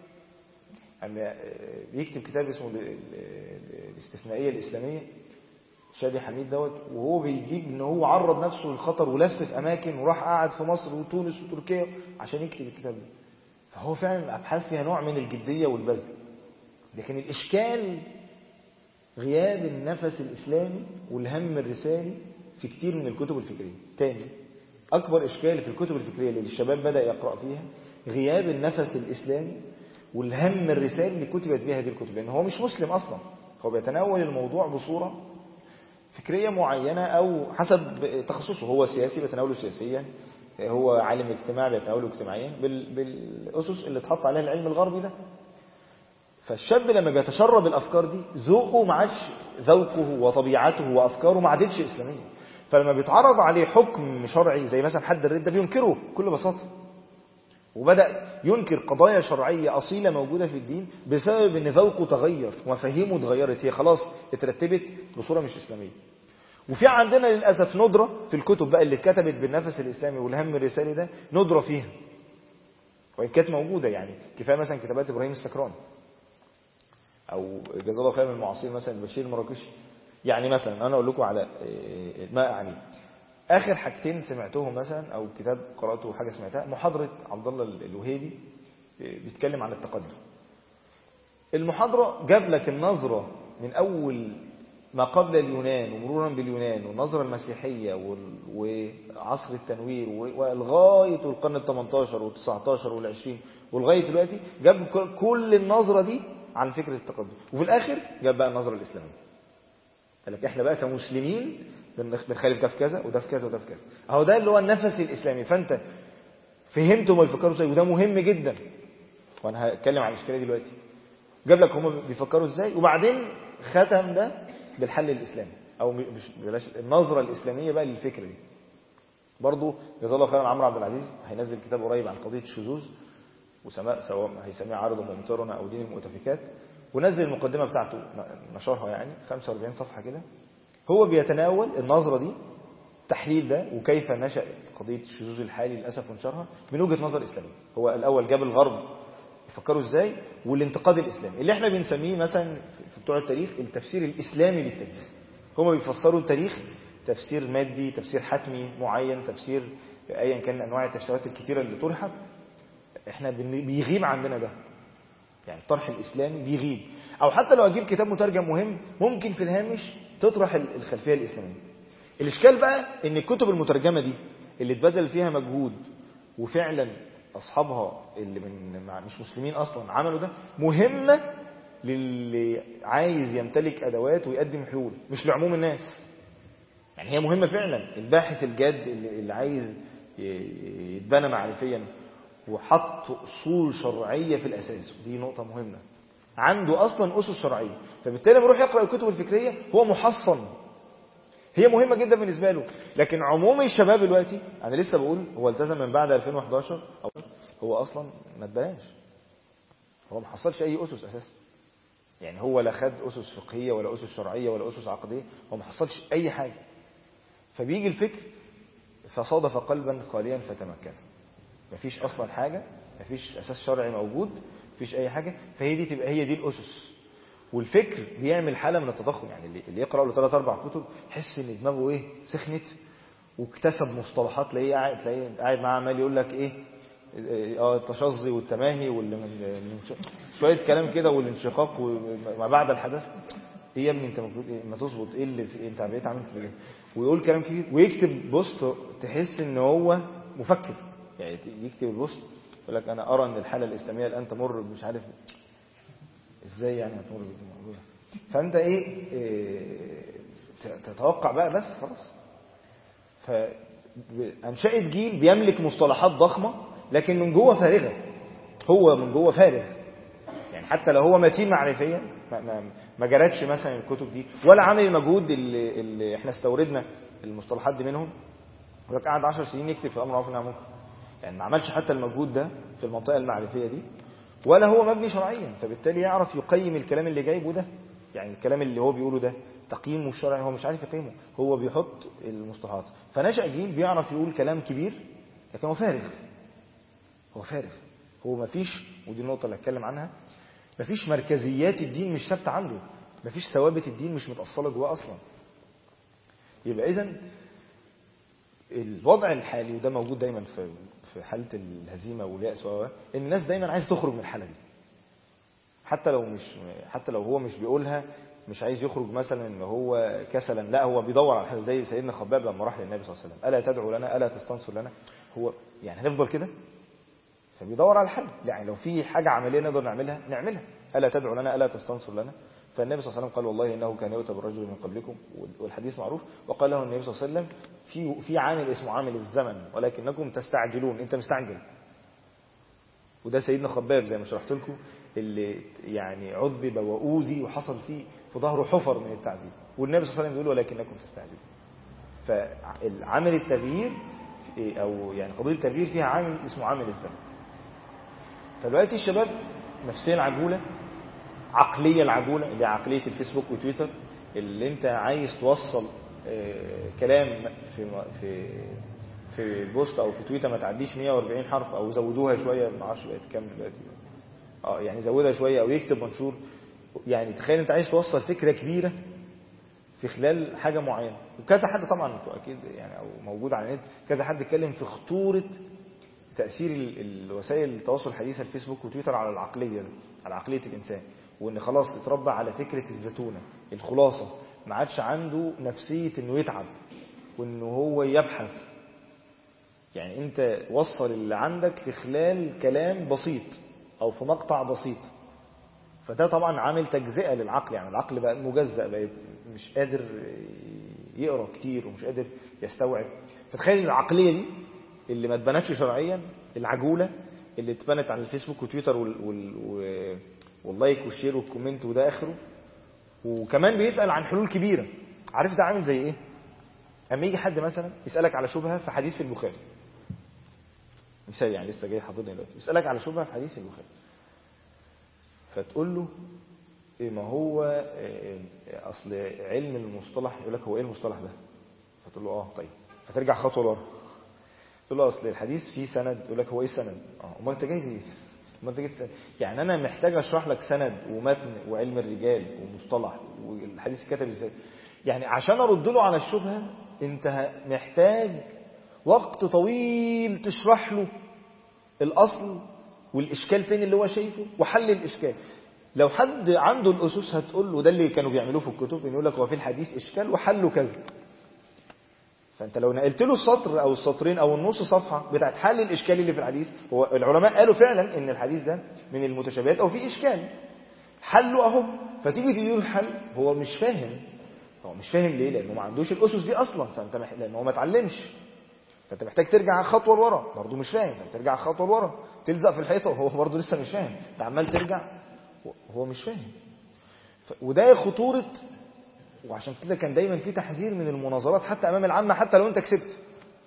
S1: يعني بيكتب كتاب اسمه الاستثنائية الإسلامية، شادي حميد دوت، وهو بيجيب ان هو عرض نفسه للخطر ولف في اماكن وراح قاعد في مصر وتونس وتركيا عشان يكتب الكتاب ده. فهو فعلا الابحاث فيها نوع من الجدية والبذل، لكن الاشكال غياب النفس الاسلامي والهم الرسالي في كتير من الكتب الفكرية. تاني اكبر اشكال في الكتب الفكرية اللي الشباب بدأ يقرأ فيها غياب النفس الاسلامي والهم الرسالي اللي كتبت بها هذه الكتب، لان هو مش مسلم اصلا، هو بيتناول الموضوع بصورة فكرية معينة أو حسب تخصصه. هو سياسي بيتناوله سياسيا، هو عالم اجتماع بيتناوله اجتماعيا بالأسس اللي اتحط عليها العلم الغربي ده. فالشاب لما بيتشرب الأفكار دي ذوقه ما عادش ذوقه وطبيعته وأفكاره ما عادتش إسلامية. فلما بيتعرض عليه حكم شرعي زي مثلا حد الردة بينكره بكل بساطة، وبدأ ينكر قضايا شرعية أصيلة موجودة في الدين بسبب ان ذوقه تغير ومفاهيمه اتغيرت، هي خلاص اترتبت بصورة مش إسلامية. وفي عندنا للأسف ندرة في الكتب بقى اللي اتكتبت بالنفس الإسلامي والهم الرسالي ده، ندرة فيها وإن كانت موجودة. يعني كفاية مثلا كتابات إبراهيم السكران أو جزاه الله خير من المعاصرين مثلا بشير المراكشي. يعني مثلا أنا أقول لكم على ما أعني آخر حاجتين سمعتهم مثلا أو كتاب قرأته حاجة سمعتها، محاضرة عبد الله الوهيبي بيتكلم عن التقدم. المحاضرة جاب لك النظرة من أول ما قبل اليونان ومرورا باليونان والنظرة المسيحية وعصر التنوير ولغاية القرن الثمانتاشر والتسعتاشر والعشرين ولغاية دلوقتي، جاب كل النظرة دي عن فكرة التقدم، وفي الآخر جاب بقى النظرة الإسلامية. قال لك احنا بقى كمسلمين بنخالف ده في كذا وده في كذا وده في كذا. اهو ده اللي هو النفس الإسلامي. فأنت فهمتوا ما بيفكروا ازاي، وده مهم جدا، وانا هتكلم عن الاشكاليه دلوقتي. جاب لك هم بيفكروا ازاي، وبعدين ختم ده بالحل الإسلامي أو مش بلاش النظرة الإسلامية بقى للفكرة دي. برضو جزاه الله خيرا عمرو عبد العزيز هينزل كتاب قريب عن قضية الشذوذ، وسماء سواء هيسميه عارض وممترنا أو دين المؤتفكات، ونزل المقدمة بتاعته نشرها يعني خمسة وأربعين صفحة كده. هو بيتناول النظرة دي، تحليل ده وكيف نشأ قضية الشذوذ الحالي للأسف وانشرها من وجهة نظر إسلامية. هو الأول جاب الغرب يفكروا ازاي والانتقاد الإسلامي اللي احنا بنسميه مثلا في بتوع التاريخ التفسير الإسلامي للتاريخ. هم بيفسروا التاريخ تفسير مادي، تفسير حتمي معين، تفسير ايا كان انواع التفسيرات الكتيرة اللي طرحت. احنا بيغيب عندنا ده، يعني الطرح الإسلامي بيغيب. او حتى لو اجيب كتاب مترجم مهم ممكن في الهامش تطرح الخلفية الإسلامية. الاشكال بقى ان الكتب المترجمة دي اللي اتبذل فيها مجهود وفعلا أصحابها اللي من مش مسلمين أصلا عملوا ده، مهمة للي عايز يمتلك أدوات ويقدم حلول، مش لعموم الناس. يعني هي مهمة فعلا. الباحث الجاد اللي عايز يتبنى معرفيا وحط أصول شرعية في الأساس، دي نقطة مهمة، عنده أصلا أسس شرعية، فبالتالي بيروح يقرأ الكتب الفكرية هو محصن هي مهمة جدا بالنسبة له. لكن عموم الشباب دلوقتي أنا لسه بقول هو التزم من بعد ألفين وحداشر، أو هو أصلا ما اتبناش، هو ما حصلش أي أسس أساسا. يعني هو لا خد أسس فقهية ولا أسس شرعية ولا أسس عقدية، هو ما حصلش أي حاجة. فبيجي الفكر فصادف قلبا خاليا فتمكن، مفيش أصلا حاجة، مفيش أساس شرعي موجود، مفيش أي حاجة. فهي دي تبقى هي دي الأسس. والفكر بيعمل حالة من التضخم. يعني اللي يقرأ له ثلاث أربع كتب يحس إن دماغه إيه سخنت، واكتسب مصطلحات، تلاقيه قاعد تلاقيه قاعد معاه عمال يقول لك إيه اه التشظي والتماهي شوية كلام كده والانشقاق وما بعد الحدث. ايه يا ابني انت المفروض ايه ما تظبط ايه اللي في انت بقيت عامل في ايه؟ ويقول كلام كبير ويكتب بوست تحس ان هو مفكر. يعني يكتب البوست يقول لك انا ارى ان الحاله الاسلاميه الان تمر مش عارف ازاي يعني هتمر بالموضوع. فانت ايه, إيه تتوقع بقى بس خلاص. فانشأت جيل بيملك مصطلحات ضخمه لكن من جوه فارغه. هو من جوه فارغ. يعني حتى لو هو متين معرفيا ما, ما, ما جرتش مثلا الكتب دي ولا عامل المجهود اللي, اللي احنا استوردنا المصطلحات دي منهم. يقول لك قعد عشر سنين يكتب في الامر معروف والنهي عن المنكر، يعني ما عملش حتى المجهود ده في المنطقه المعرفيه دي، ولا هو مبني شرعيا. فبالتالي يعرف يقيم الكلام اللي جايبه ده. يعني الكلام اللي هو بيقوله ده تقييمه الشرعي هو مش عارف يقيمه، هو بيحط المصطلحات. فنشأ جيل بيعرف يقول كلام كبير لكن هو فارغ. هو فارغ. هو ما فيش، ودي النقطه اللي هتكلم عنها، ما فيش مركزيات الدين مش ثابته عنده، ما فيش ثوابت الدين مش متأصله جواه اصلا. يبقى اذا الوضع الحالي، وده موجود دايما في في حاله الهزيمه واليأس، ان الناس دايما عايز تخرج من الحاله دي. حتى لو مش حتى لو هو مش بيقولها، مش عايز يخرج مثلا ان هو كسلا، لا هو بيدور على حاجه. زي سيدنا خباب لما راح للنبي صلى الله عليه وسلم، الا تدعو لنا الا تستنصر لنا. هو يعني هنفضل كده؟ فبيدور على الحل. يعني لو في حاجه عمليه نقدر نعملها نعملها. الا تدعو لنا الا تستنصر لنا. فالنبي صلى الله عليه وسلم قال والله انه كان يؤتى بالرجل من قبلكم، والحديث معروف. وقال له النبي صلى الله عليه وسلم في في عامل اسمه عامل الزمن ولكنكم تستعجلون، انت مستعجل. وده سيدنا خباب زي ما شرحت لكم، اللي يعني عذب واوذي وحصل فيه في ظهره حفر من التعذيب، والنبي صلى الله عليه وسلم بيقول ولكنكم تستعجلون. فالعامل التغيير او يعني قضيه التغيير فيها عامل اسمه عامل الزمن. فدلوقتي الشباب نفسيا العجوله، عقليه العجوله اللي هي عقليه الفيسبوك وتويتر، اللي انت عايز توصل كلام في في في البوست او في تويتر ما تعديش مية وأربعين حرف، او زودوها شويه ما اعرفش بقت كام دلوقتي، اه يعني زودها شويه، او يكتب منشور. يعني تخيل انت عايز توصل فكره كبيره في خلال حاجه معينه. وكذا حد طبعا انتوا اكيد يعني او موجود على النت كذا حد اتكلم في خطوره تاثير الوسائل التواصل الحديثه الفيسبوك وتويتر على العقليه على عقليه الانسان، وان خلاص اتربى على فكره الزتونه الخلاصه، ما عادش عنده نفسيه انه يتعب وانه هو يبحث. يعني انت وصل اللي عندك في خلال كلام بسيط او في مقطع بسيط. فده طبعا عامل تجزئه للعقل. يعني العقل بقى مجزأ، بقى مش قادر يقرا كتير ومش قادر يستوعب. فتخيل العقليه دي اللي ما اتبنتش شرعيا، العجوله اللي اتبنت على الفيسبوك وتويتر وال... وال... واللايك والشير والكومنت وده اخره، وكمان بيسأل عن حلول كبيره. عارف ده عامل زي ايه؟ اما يجي حد مثلا يسألك على شبهه في حديث في البخاري مثال، يعني لسه جاي حاضرني دلوقتي، يسألك على شبهه في حديث في البخاري، فتقول له إيه ما هو إيه اصل علم المصطلح، يقول لك هو ايه المصطلح ده؟ فتقول له اه طيب، فترجع خطوه لورا تقول له اصل الحديث فيه سند، يقول لك هو ايه سند؟ اه امال انت جاي ليه؟ امال انت جاي تسأل؟ يعني انا محتاج اشرح لك سند ومتن وعلم الرجال ومصطلح والحديث كتب ازاي؟ يعني عشان ارد له على الشبهه انت محتاج وقت طويل تشرح له الاصل والاشكال فين اللي هو شايفه وحل الاشكال. لو حد عنده الاسس هتقول له ده اللي كانوا بيعملوه في الكتب، يقول لك هو في الحديث اشكال وحله كذا. فانت لو نقلت له السطر او السطرين او النص صفحه بتاعت حل الاشكال اللي في الحديث، هو العلماء قالوا فعلا ان الحديث ده من المتشابهات او فيه اشكال، حله اهو. فتيجي تديله الحل هو مش فاهم. هو مش فاهم ليه؟ لانه ما عندوش الاسس دي اصلا. فانت مح... لانه هو ما اتعلمش، فانت محتاج ترجع خطوه لورا، برضه مش فاهم، ترجع خطوه لورا تلزق في الحيطه وهو برضه لسه مش فاهم، انت عمال ترجع وهو مش فاهم. ف... وده خطوره وعشان كده كان دايما في تحذير من المناظرات حتى امام العامه حتى لو انت كسبت.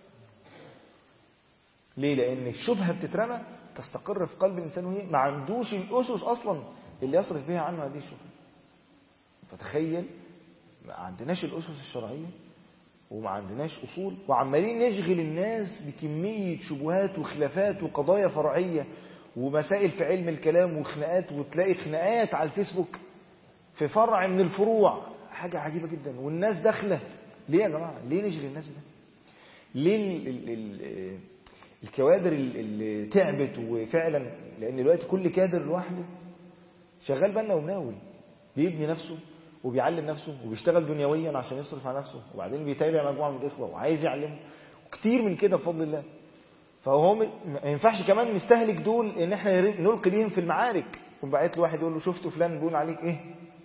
S1: ليه؟ لان الشبهه بتترمى تستقر في قلب الانسان وهي ما عندوش الاسس اصلا اللي يصرف بها عنه هذه الشبهه. فتخيل ما عندناش الاسس الشرعيه وما عندناش اصول وعمالين نشغل الناس بكميه شبهات وخلافات وقضايا فرعيه ومسائل في علم الكلام وخناقات، وتلاقي خناقات على الفيسبوك في فرع من الفروع، حاجه عجيبه جدا والناس داخله. ليه يا جماعه؟ ليه نشغل الناس بده؟ ليه ال ال ال الكوادر اللي تعبت وفعلا، لان دلوقتي كل كادر لوحده شغال بالنا ومناول، بيبني نفسه وبيعلم نفسه وبيشتغل دنيويا عشان يصرف على نفسه، وبعدين بيتابع مجموعه من الاخوه وعايز يعلمه كتير من كده بفضل الله. فهو ما ينفعش كمان نستهلك دول ان احنا نلقي بيهم في المعارك، وبعت له واحد يقول له شفت فلان بيقول عليك ايه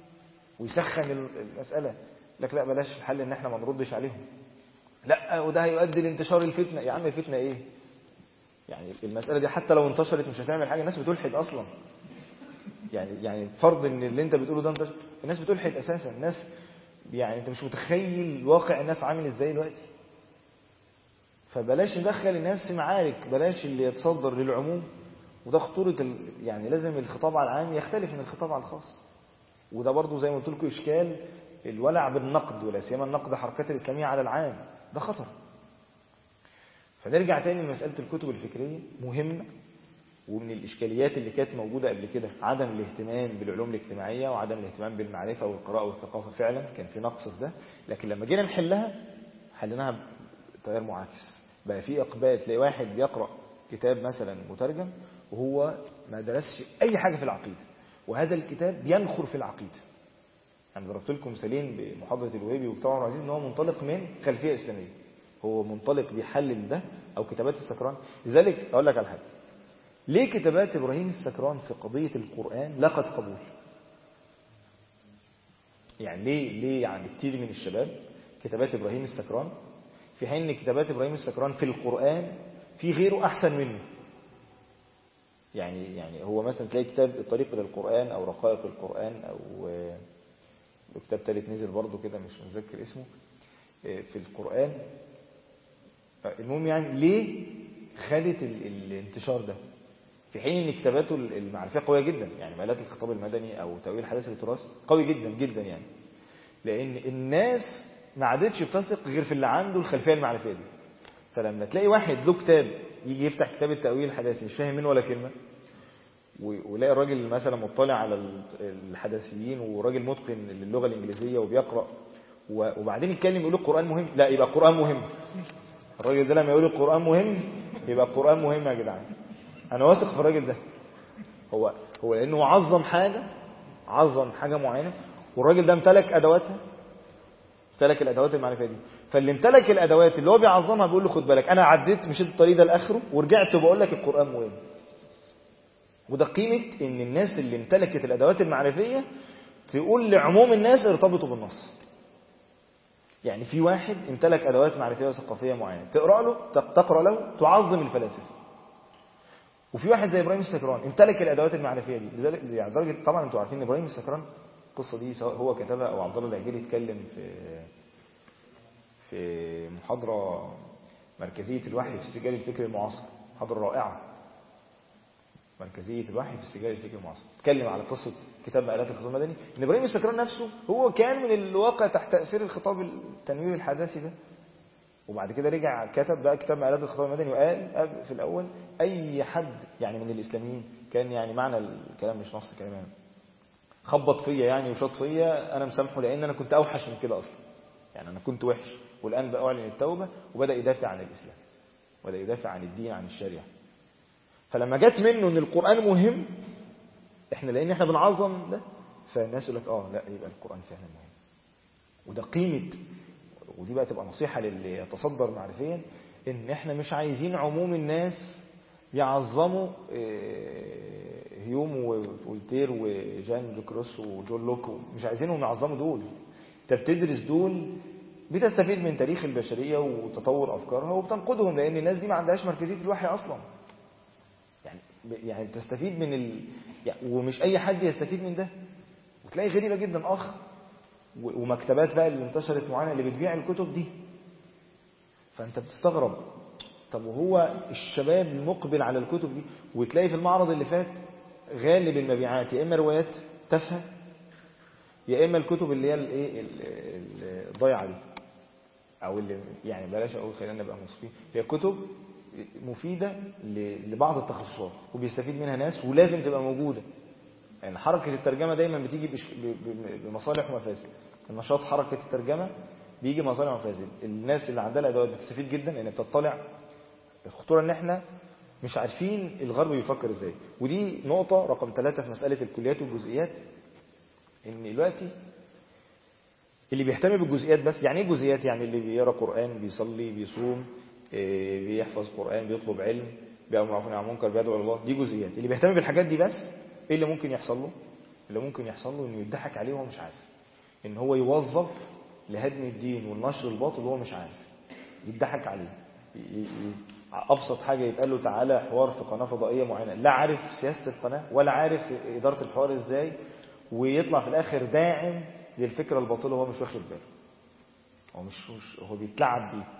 S1: ويسخن المساله، لك لا بلاش الحل ان احنا ما نردش عليهم، لا وده هيؤدي لانتشار الفتنه. يا عم الفتنه ايه يعني؟ المساله دي حتى لو انتشرت مش هتعمل حاجه، الناس بتلحد اصلا. يعني يعني فرض ان اللي انت بتقوله ده انتشر، الناس بتلحد اساسا. الناس يعني انت مش متخيل واقع الناس عامل ازاي دلوقتي. فبلاش ندخل الناس في معارك، بلاش اللي يتصدر للعموم، وده خطوره ال... يعني لازم الخطاب على العام يختلف من الخطاب على الخاص. وده برضو زي ما قلت لكم اشكال الولع بالنقد، ولا سيما النقد حركات الاسلاميه على العام، ده خطر. فنرجع تاني لمساله الكتب الفكريه، مهمه، ومن الاشكاليات اللي كانت موجوده قبل كده عدم الاهتمام بالعلوم الاجتماعيه وعدم الاهتمام بالمعرفه والقراءه والثقافه. فعلا كان في نقص في ده، لكن لما جينا نحلها حلناها بتيار معاكس. بقى في اقبال، تلاقي واحد بيقرا كتاب مثلا مترجم وهو ما درسش اي حاجه في العقيده، وهذا الكتاب ينخر في العقيده. انا ضربت لكم مثالين بمحاضره الوهيبي وكتاب عمر عزيز ان هو منطلق من خلفيه اسلاميه، هو منطلق بيحلل ده، او كتابات السكران. لذلك اقول لك على حاجه، ليه كتابات ابراهيم السكران في قضيه القران لقت قبول؟ يعني ليه ليه عند كتير من الشباب كتابات ابراهيم السكران، في حين ان كتابات ابراهيم السكران في القران في غيره احسن منه؟ يعني يعني هو مثلا تلاقي كتاب الطريق الى القران او رقائق القران، او كتاب ثالث نزل برضه كده مش متذكر اسمه في القران. المهم يعني ليه خدت الانتشار ده، في حين ان كتاباته المعرفيه قويه جدا، يعني مآلات الخطاب المدني او تأويل حداثه التراث قوي جدا جدا، يعني لان الناس ما عادتش بتثق غير في اللي عنده الخلفيه المعرفيه دي. فلما تلاقي واحد له كتاب يجي يفتح كتاب التأويل الحداثي مش فاهم منه ولا كلمه، ويلاقي الراجل مثلا مطلع على الحداثيين وراجل متقن للغه الانجليزيه وبيقرا، وبعدين يتكلم يقول القران مهم، لا يبقى القران مهم. الراجل ده لما يقول القران مهم يبقى القران مهم يا جدعان. انا واثق في الراجل ده، هو هو لانه عظم حاجه، عظم حاجه معينه، والراجل ده امتلك ادواتها، امتلك الادوات المعرفيه دي. فاللي امتلك الادوات اللي هو بيعظمها بيقول له خد بالك انا عديت مشيت الطريق ده لاخره ورجعت وبقول لك القران مهم. وده قيمه ان الناس اللي امتلكت الادوات المعرفيه تقول لعموم الناس ارتبطوا بالنص. يعني في واحد امتلك ادوات معرفيه وثقافيه معينه تقرا له تقرا له تعظم الفلاسفه، وفي واحد زي ابراهيم السكران امتلك الادوات المعرفيه دي، لذلك يعني لدرجه طبعا انتوا عارفين ابراهيم السكران القصه دي سواء هو كتبها او عبد الله العجيلي اتكلم في في محاضره مركزيه الوحي في السجال الفكري المعاصر، محاضره رائعه، مركزيه الوحي في السجال الفكري المعاصر، اتكلم على قصه كتاب مآلات الخطاب المدني، ان ابراهيم السكران نفسه هو كان من الواقع تحت تاثير الخطاب التنويري الحداثي ده، وبعد كده رجع كتب بقى كتاب مآلات الخطاب المدني، وقال في الاول اي حد يعني من الاسلاميين كان يعني معنى الكلام مش نص كلام يعني خبط فيا يعني وشاط فيا انا مسامحه لان انا كنت اوحش من كده اصلا، يعني انا كنت وحش والان بقى اعلن التوبه، وبدا يدافع عن الاسلام، وبدا يدافع عن الدين عن الشريعه. فلما جت منه ان القران مهم، احنا لان احنا بنعظم ده، فالناس يقول لك اه لا يبقى القران فعلا مهم. وده قيمه، ودي بقى تبقى نصيحه للي يتصدر معرفيا، ان احنا مش عايزين عموم الناس يعظموا هيوم وفولتير وجان جوكروس وجون لوك، مش عايزينهم يعظموا دول. انت بتدرس دول بتستفيد من تاريخ البشريه وتطور افكارها وبتنقدهم، لان الناس دي ما عندهاش مركزيه الوحي اصلا، يعني يعني بتستفيد من ال... يعني ومش اي حد يستفيد من ده. وتلاقي غريبه جدا اخ ومكتبات بقى اللي انتشرت معانا اللي بتبيع الكتب دي. فانت بتستغرب، طب وهو الشباب مقبل على الكتب دي، وتلاقي في المعرض اللي فات غالب المبيعات يا اما روايات تافهه يا اما الكتب اللي هي الايه الضايعه دي، او اللي يعني بلاش اقول خلينا نبقى منصفين، هي كتب مفيده لبعض التخصصات وبيستفيد منها ناس ولازم تبقى موجوده. يعني حركه الترجمه دايما بتيجي بمصالح ومفاسد. النشاط حركه الترجمه بيجي مصالح ومفاسد. الناس اللي عندها الادوات بتستفيد جدا لان بتطلع. الخطوره ان احنا مش عارفين الغرب بيفكر ازاي، ودي نقطه رقم ثلاثة في مساله الكليات والجزئيات. ان دلوقتي اللي بيهتم بالجزئيات بس، يعني ايه جزئيات؟ يعني اللي بيقرا قران، بيصلي، بيصوم، بيحفظ قران، بيطلب علم، بيأمر بالمعروف والنهي عن المنكر، بيدعو الى الله، دي جزئيات. اللي بيهتم بالحاجات دي بس، ايه اللي ممكن يحصل له؟ اللي ممكن يحصل له انه يضحك عليه وهو مش عارف، ان هو يوظف لهدم الدين والنشر الباطل وهو مش عارف، يضحك عليه. ابسط حاجه يتقال له تعالى حوار في قناه فضائيه معينه، لا عارف سياسه القناه ولا عارف اداره الحوار ازاي، ويطلع في الاخر داعم للفكره الباطله وهو مش واخد باله. هو مش, مش هو بيتلعب بيه،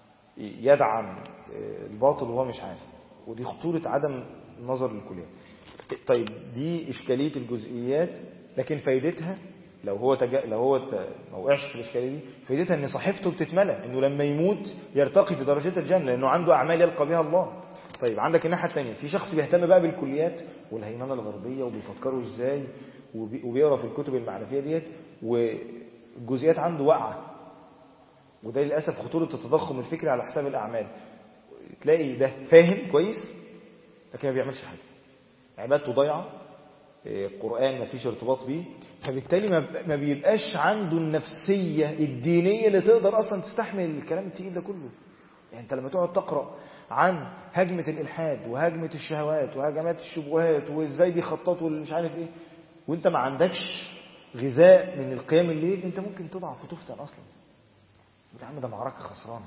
S1: يدعم الباطل وهو مش عارف. ودي خطوره عدم النظر للكليات. طيب دي اشكاليه الجزئيات، لكن فايدتها لو هو تجا... لو هو ت... ما وقعش في الاشكاليه دي، فايدتها ان صحيفته بتتملى، انه لما يموت يرتقي في درجات الجنه لانه عنده اعمال يلقى بها الله. طيب عندك الناحيه الثانيه، في شخص بيهتم بقى بالكليات والهيمنه الغربيه وبيفكروا ازاي وبي... وبيقرا في الكتب المعرفيه ديت، والجزئيات عنده واقعه. وده للاسف خطوره التضخم الفكري على حساب الاعمال. تلاقي ده فاهم كويس لكن ما بيعملش حاجه، عبادته ضايعه، القرآن ما فيش ارتباط بيه، فبالتالي ما بيبقاش عنده النفسية الدينية اللي تقدر أصلا تستحمل الكلام التقيل ده كله. يعني أنت لما تقعد تقرأ عن هجمة الإلحاد وهجمة الشهوات وهجمات الشبهات وإزاي بيخططوا مش عارف إيه، وأنت ما عندكش غذاء من القيام الليل، أنت ممكن تضعف وتفتن أصلا. يا عم ده معركة خسرانة.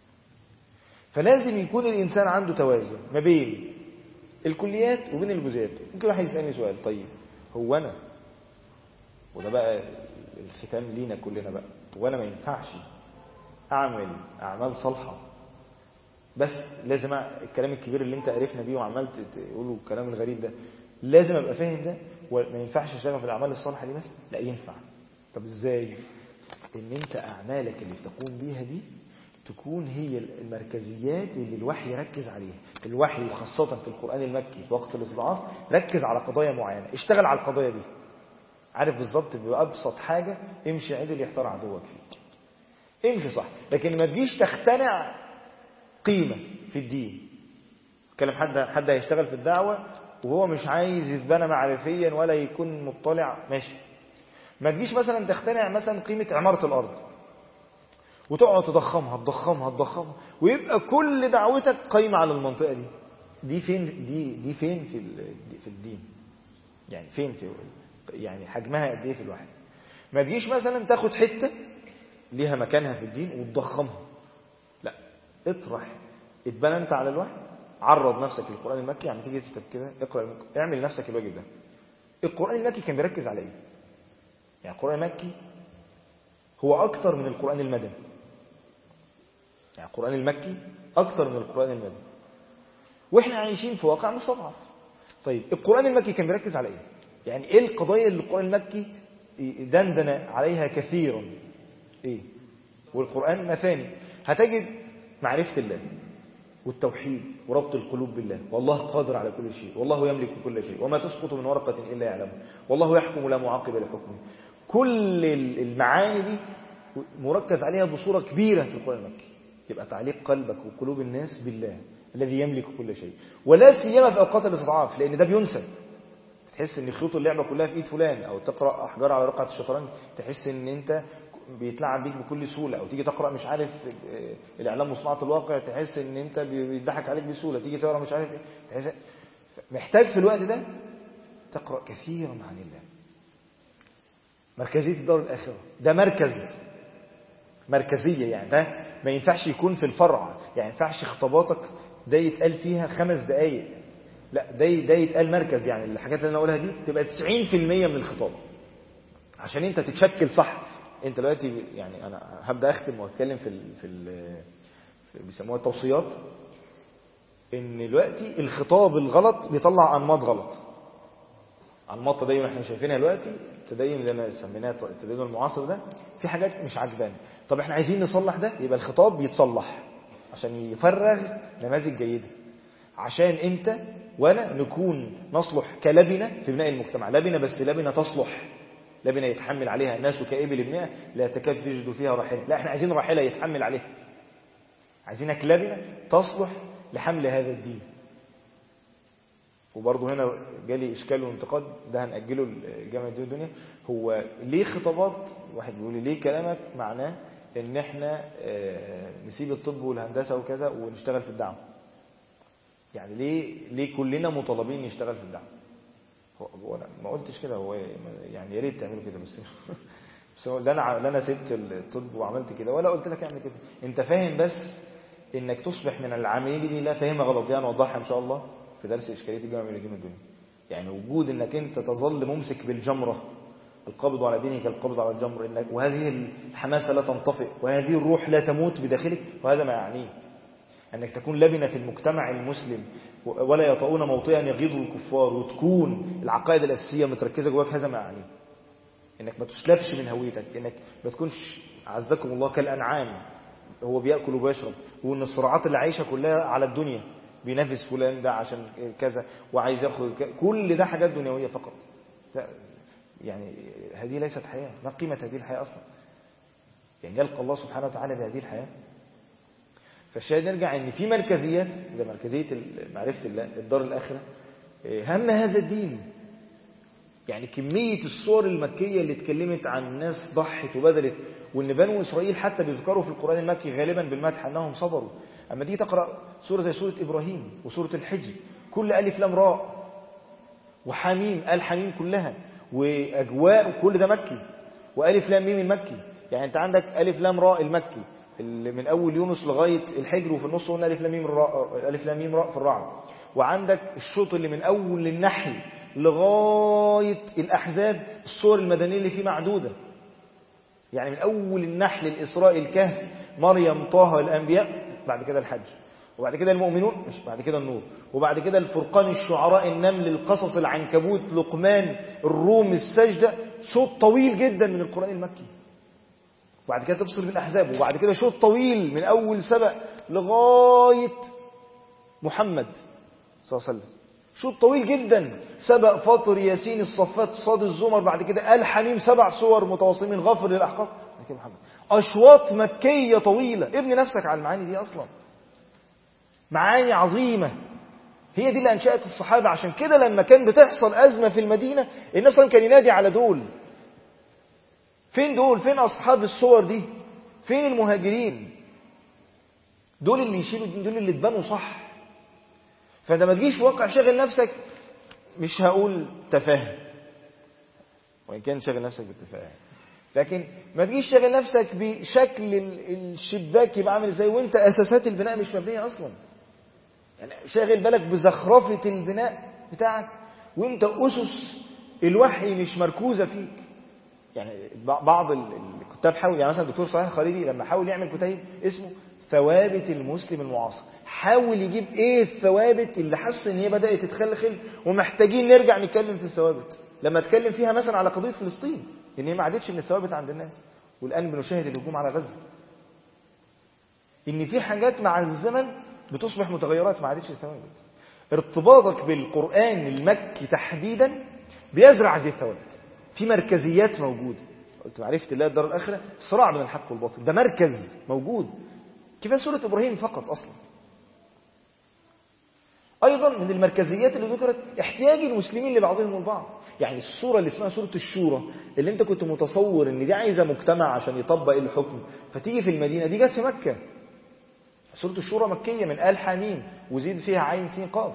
S1: فلازم يكون الإنسان عنده توازن ما بين الكليات وبين الجزئيات. ممكن واحد يسألني سؤال، طيب هو أنا، وده بقى الختام لينا كلنا بقى، هو أنا ما ينفعش أعمل أعمال صالحة بس لازم الكلام الكبير اللي انت عرفنا بيه وعمال تقوله الكلام الغريب ده لازم أبقى فاهم ده، وما ينفعش أشتغل في الأعمال الصالحة دي بس؟ لا ينفع. طب إزاي؟ إن انت أعمالك اللي بتقوم بيها دي تكون هي المركزيات اللي الوحي يركز عليها. الوحي وخاصة في القرآن المكي في وقت الاستضعاف ركز على قضايا معينة، اشتغل على القضايا دي. عارف بالظبط بأبسط حاجة، امشي عدل يختار عدوك فيك، امشي صح، لكن ما تجيش تختنع قيمة في الدين. كلام حد حد هيشتغل في الدعوة وهو مش عايز يتبنى معرفيا ولا يكون مطلع، ماشي. ما تجيش مثلا تختنع مثلا قيمة عمارة الأرض وتقعد تضخمها تضخمها تضخمها ويبقى كل دعوتك قايمة على المنطقة دي. دي فين دي دي فين في في الدين؟ يعني فين في يعني حجمها قد ايه في الواحد؟ ما تجيش مثلا تاخد حتة ليها مكانها في الدين وتضخمها، لا، اطرح، اتبنى انت على الوحي، عرض نفسك للقرآن المكي. يعني تيجي تكتب كده اقرأ، اعمل لنفسك الواجب ده. القرآن المكي كان بيركز على ايه؟ يعني القرآن المكي هو اكتر من القرآن المدني. يعني القرآن المكي أكثر من القرآن المدني، وإحنا عايشين في واقع مستضعف. طيب القرآن المكي كان بيركز على إيه؟ يعني إيه القضايا اللي القرآن المكي دندن عليها كثيرا؟ إيه؟ والقرآن مثاني هتجد معرفة الله والتوحيد وربط القلوب بالله، والله قادر على كل شيء، والله يملك كل شيء، وما تسقط من ورقة إلا يعلمه، والله يحكم لا معقب لحكمه. كل المعاني دي مركز عليها بصورة كبيرة في القرآن المكي. يبقى تعليق قلبك وقلوب الناس بالله الذي يملك كل شيء، ولا سيما في أوقات الاستضعاف، لأن ده بينسى. تحس ان خيوط اللعبة كلها في ايد فلان، او تقرأ احجار على رقعة الشطرنج تحس ان انت بيتلعب بيك بكل سهولة، او تيجي تقرأ مش عارف الاعلام وصناعة الواقع تحس ان انت بيضحك عليك بسهولة، تيجي تقرأ مش عارف تحس. محتاج في الوقت ده تقرأ كثيرا عن الله. مركزية الدار الآخرة ده مركز، مركزية، يعني ده ما ينفعش يكون في الفرع. يعني ينفعش خطاباتك ده يتقال فيها خمس دقايق، لا، ده ده يتقال مركز. يعني الحاجات اللي انا اقولها دي تبقى تسعين في المية من الخطاب عشان انت تتشكل صح. انت دلوقتي يعني انا هبدا اختم واتكلم في ال في, ال في بيسموها التوصيات، ان دلوقتي الخطاب الغلط بيطلع انماط غلط. انماط تدين احنا شايفينها دلوقتي، التدين اللي انا سميناه التدين المعاصر ده في حاجات مش عجبانه. طب احنا عايزين نصلح ده، يبقى الخطاب بيتصلح عشان يفرغ نماذج جيده، عشان انت وانا نكون نصلح كلبنه في بناء المجتمع. لبنه بس لبنه تصلح، لبنه يتحمل عليها الناس كإبل المئة لا تكاد تجد فيها راحله. لا احنا عايزين راحله يتحمل عليها، عايزينك لبنه تصلح لحمل هذا الدين. وبرضه هنا جالي اشكال وانتقاد، ده هنأجله الجامعة الدين الدنيا. هو ليه خطابات واحد بيقول لي ليه كلامك معناه ان احنا نسيب الطب والهندسه وكذا ونشتغل في الدعوه؟ يعني ليه ليه كلنا مطالبين نشتغل في الدعوه؟ هو انا ما قلتش كده، هو يعني يا ريت تعملوا كده، بس بس لا انا لا انا سبت الطب وعملت كده ولا قلت لك اعمل كده. انت فاهم بس انك تصبح من العاملين دي لا فاهمها غلط، دي هنوضحها ان شاء الله في درس اشكاليه الجامعه الدين الدنيا. يعني وجود انك انت تظل ممسك بالجمره، القبض على دينك القبض على الجمر، انك وهذه الحماسه لا تنطفئ وهذه الروح لا تموت بداخلك، وهذا ما يعنيه انك تكون لبنه في المجتمع المسلم ولا يطؤون موطئا يغيظ الكفار، وتكون العقائد الاساسيه متركزه جواك. هذا ما يعنيه انك ما تسلبش من هويتك، انك ما تكونش عزكم الله كالانعام هو بياكل وبيشرب، وان الصراعات اللي عايشه كلها على الدنيا، بينافس فلان ده عشان كذا وعايز ياخد كل ده حاجات دنيويه فقط. لا يعني هذه ليست حياه. ما قيمه هذه الحياه اصلا؟ يعني يلقى الله سبحانه وتعالى بهذه الحياه. فالشاهد نرجع ان في مركزيات زي مركزيه معرفه الله، الدار الاخره، هم هذا الدين. يعني كميه الصور المكيه اللي اتكلمت عن ناس ضحت وبذلت، وان بنو اسرائيل حتى بيذكروا في القران المكي غالبا بالمدح انهم صبروا. اما دي تقرا سوره زي سوره ابراهيم وسوره الحجر، كل الف لام راء وحميم، ال حميم كلها واجواء، كل ده مكي، والف لام ميم المكي. يعني انت عندك الف لام راء المكي اللي من اول يونس لغايه الحجر، وفي النص قلنا الف لام ميم الراء، الف لام ميم راء في الرعد. وعندك الشوط اللي من اول النحل لغايه الاحزاب، الصور المدنيه اللي فيه معدوده. يعني من اول النحل الاسراء الكهف مريم طه الانبياء، بعد كده الحج، وبعد كده المؤمنون، مش بعد كده النور، وبعد كده الفرقان الشعراء النمل القصص العنكبوت لقمان الروم السجدة. شوط طويل جدا من القرآن المكي. وبعد كده تفصل بالأحزاب، وبعد كده شوط طويل من أول سبأ لغاية محمد صلى الله عليه وسلم. شوط طويل جدا، سبأ فاطر ياسين الصفات صاد الزمر، بعد كده آل حميم، سبع سور متواصلين من غافر للأحقاف، بعد كده محمد. أشواط مكية طويلة. ابني نفسك على المعاني دي أصلا، معاني عظيمة هي دي اللي أنشأت الصحابة. عشان كده لما كان بتحصل أزمة في المدينة، النبي صلى الله عليه وسلم كان ينادي على دول. فين دول؟ فين أصحاب الصور دي؟ فين المهاجرين؟ دول اللي يشيلوا الدين، دول اللي اتبنوا صح. فده ما تجيش واقع شغل نفسك، مش هقول تفاهة وإن كان شغل نفسك بالتفاهة، لكن ما تجيش شغل نفسك بشكل الشباك يبقى عامل ازاي وانت أساسات البناء مش مبنية أصلا. يعني شاغل بالك بزخرفة البناء بتاعك وانت أسس الوحي مش مركوزة فيك. يعني بعض الكتاب حاول، يعني مثلا الدكتور صالح الخالدي لما حاول يعمل كتاب اسمه ثوابت المسلم المعاصر، حاول يجيب ايه الثوابت اللي حس ان هي بدأت تتخلخل ومحتاجين نرجع نتكلم في الثوابت. لما اتكلم فيها مثلا على قضية فلسطين، ان هي ما عادتش من الثوابت عند الناس، والآن بنشاهد الهجوم على غزة، ان في حاجات مع الزمن بتصبح متغيرات ما عادتش ثوابت. ارتباطك بالقرآن المكي تحديدا بيزرع هذه الثوابت. في مركزيات موجودة، قلت معرفة الله الدار الآخرة، صراع بين الحق والباطل، ده مركز موجود. كفاية سورة إبراهيم فقط أصلا. أيضا من المركزيات اللي ذكرت احتياج المسلمين لبعضهم البعض. يعني السورة اللي اسمها سورة الشورى، اللي انت كنت متصور ان دي عايزة مجتمع عشان يطبق الحكم، فتيجي في المدينة، دي جت في مكة. سورة الشورى مكية من آل حميم وزيد فيها عين سين قاف.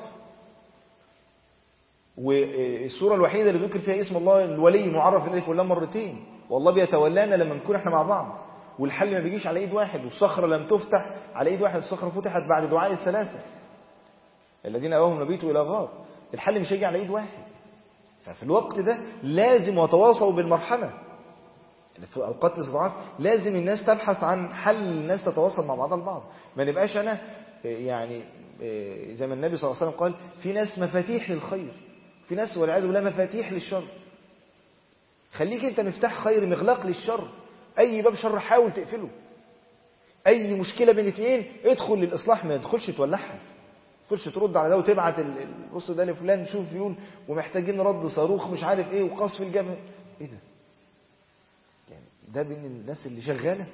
S1: والسورة الوحيدة اللي ذكر فيها اسم الله الولي معرف الالف واللام مرتين، والله بيتولانا لما نكون احنا مع بعض. والحل ما بيجيش على ايد واحد، والصخرة لم تفتح على ايد واحد، الصخرة فتحت بعد دعاء الثلاثة الذين أواهم نبيتوا إلى غار. الحل مش هيجي على ايد واحد. ففي الوقت ده لازم وتواصوا بالمرحمة. في أوقات الإضعاف لازم الناس تبحث عن حل، الناس تتواصل مع بعضها البعض. ما نبقاش أنا يعني زي ما النبي صلى الله عليه وسلم قال في ناس مفاتيح للخير، في ناس والعياذ بالله مفاتيح للشر. خليك أنت مفتاح خير، مغلاق للشر. أي باب شر حاول تقفله. أي مشكلة بين اثنين ادخل للإصلاح، ما تدخلش تولعها، تدخلش ترد على ده وتبعت البص ده لفلان شوف يقول ومحتاجين رد صاروخ مش عارف ايه وقصف الجبهة. ايه ده؟ يعني ده بين الناس اللي شغالة.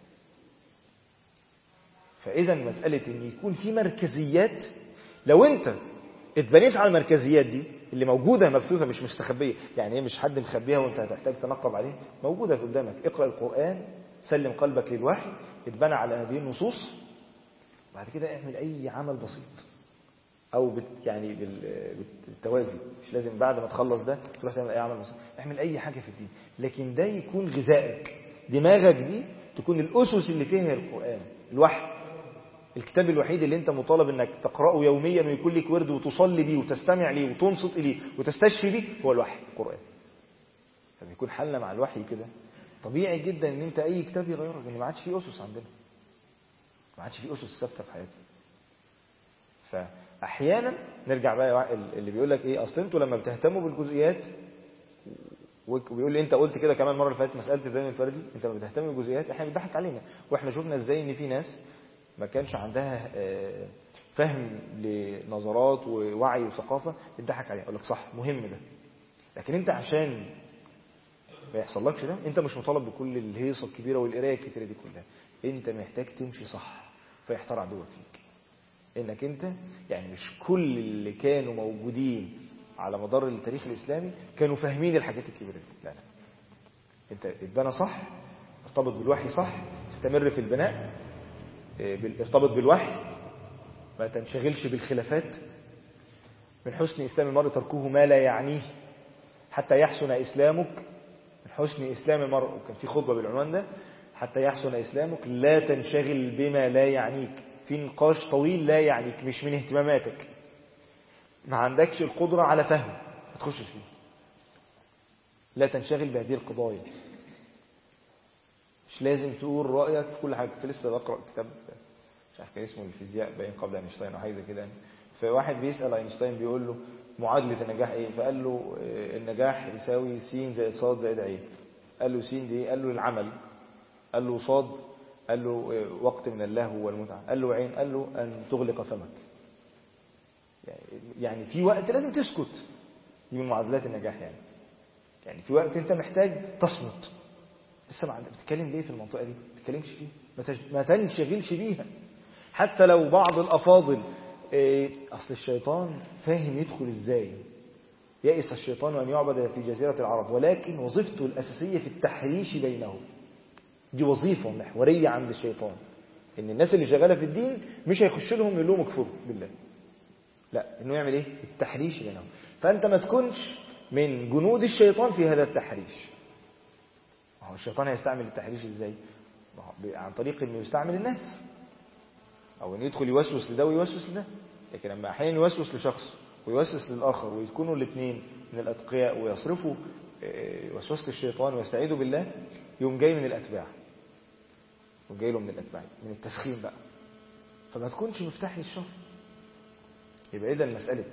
S1: فإذا مسألة ان يكون في مركزيات، لو انت اتبنيت على المركزيات دي اللي موجودة مبثوثة مش مستخبية، يعني ايه مش حد مخبيها وانت هتحتاج تنقب عليه، موجودة قدامك. اقرأ القرآن، سلم قلبك للوحي، اتبنى على هذه النصوص، بعد كده اعمل اي عمل بسيط او بت يعني بالتوازي. مش لازم بعد ما تخلص ده تروح تعمل اي عمل بسيط، اعمل اي حاجة في الدين، لكن ده يكون غذائك. دماغك دي تكون الاسس اللي فيها القرآن الوحي، الكتاب الوحيد اللي انت مطالب انك تقرأه يوميا ويكون لك ورد وتصلي بيه وتستمع ليه وتنصت اليه وتستشفي بيه هو الوحي القرآن. فبيكون حلنا مع الوحي كده طبيعي جدا ان انت اي كتاب يغيرك، ان ما عادش فيه اسس عندنا، ما عادش فيه اسس ثابته في حياتنا. فاحيانا نرجع بقى اللي بيقول لك ايه اصل انتوا لما بتهتموا بالجزئيات، وبيقول لي انت قلت كده كمان المره اللي فاتت مساله الدين الفردي، انت لما بتهتم بالجزئيات احنا بيضحك علينا. واحنا شفنا ازاي ان في ناس ما كانش عندها فهم لنظرات ووعي وثقافه بيضحك عليها. اقول لك صح مهم ده، لكن انت عشان ما يحصلكش ده انت مش مطالب بكل الهيصه الكبيره والقرايه الكتيره دي كلها. انت محتاج تمشي صح فيحتار عدوك فيك. انك انت يعني مش كل اللي كانوا موجودين على مدار التاريخ الاسلامي كانوا فاهمين الحاجات الكبيره دي. لا لا، انت اتبنى صح، ارتبط بالوحي صح، استمر في البناء، ارتبط بالوحي، ما تنشغلش بالخلافات. من حسن اسلام المرء تركه ما لا يعنيه حتى يحسن اسلامك. من حسن اسلام المرء، وكان في خطبه بالعنوان ده، حتى يحسن اسلامك لا تنشغل بما لا يعنيك. في نقاش طويل لا يعنيك مش من اهتماماتك، ما عندكش القدره على فهم، ما تخشش فيه. لا تنشغل بهذه القضايا، مش لازم تقول رايك في كل حاجه. كنت لسه بقرا كتاب مش عارف كان اسمه الفيزياء باين قبل اينشتاين او حاجه زي كده، فواحد بيسال اينشتاين بيقول له معادله النجاح ايه؟ فقال له النجاح يساوي س زائد ص زائد ع. قال له س دي؟ قال له العمل. قال له صاد؟ قال له وقت من اللهو والمتعه. قال له عين؟ قال له ان تغلق فمك. يعني في وقت لازم تسكت، دي من معادلات النجاح. يعني يعني في وقت انت محتاج تصمت. لسه ما بتتكلم ليه في المنطقه دي؟ ما تتكلمش فيه، ما تنشغلش بيها. حتى لو بعض الافاضل إيه اصل الشيطان فاهم يدخل ازاي. يئس الشيطان ان يعبد في جزيره العرب، ولكن وظيفته الاساسيه في التحريش بينهم. دي وظيفه محوريه عند الشيطان، ان الناس اللي شغاله في الدين مش هيخش لهم يقول لهم اكفروا بالله، لا، انه يعمل ايه؟ التحريش بينهم. فانت ما تكونش من جنود الشيطان في هذا التحريش. هو الشيطان هيستعمل التحريش ازاي؟ عن طريق انه يستعمل الناس، او انه يدخل يوسوس لده ويوسوس لده. لكن لما احيانا يوسوس لشخص ويوسوس للاخر ويكونوا الاثنين من الاتقياء ويصرفوا وسوسه الشيطان ويستعيذوا بالله، يوم جاي من الاتباع، يوم جاي له من الاتباع من التسخين بقى، فما تكونش مفتاح للشر. يبقى اذا مساله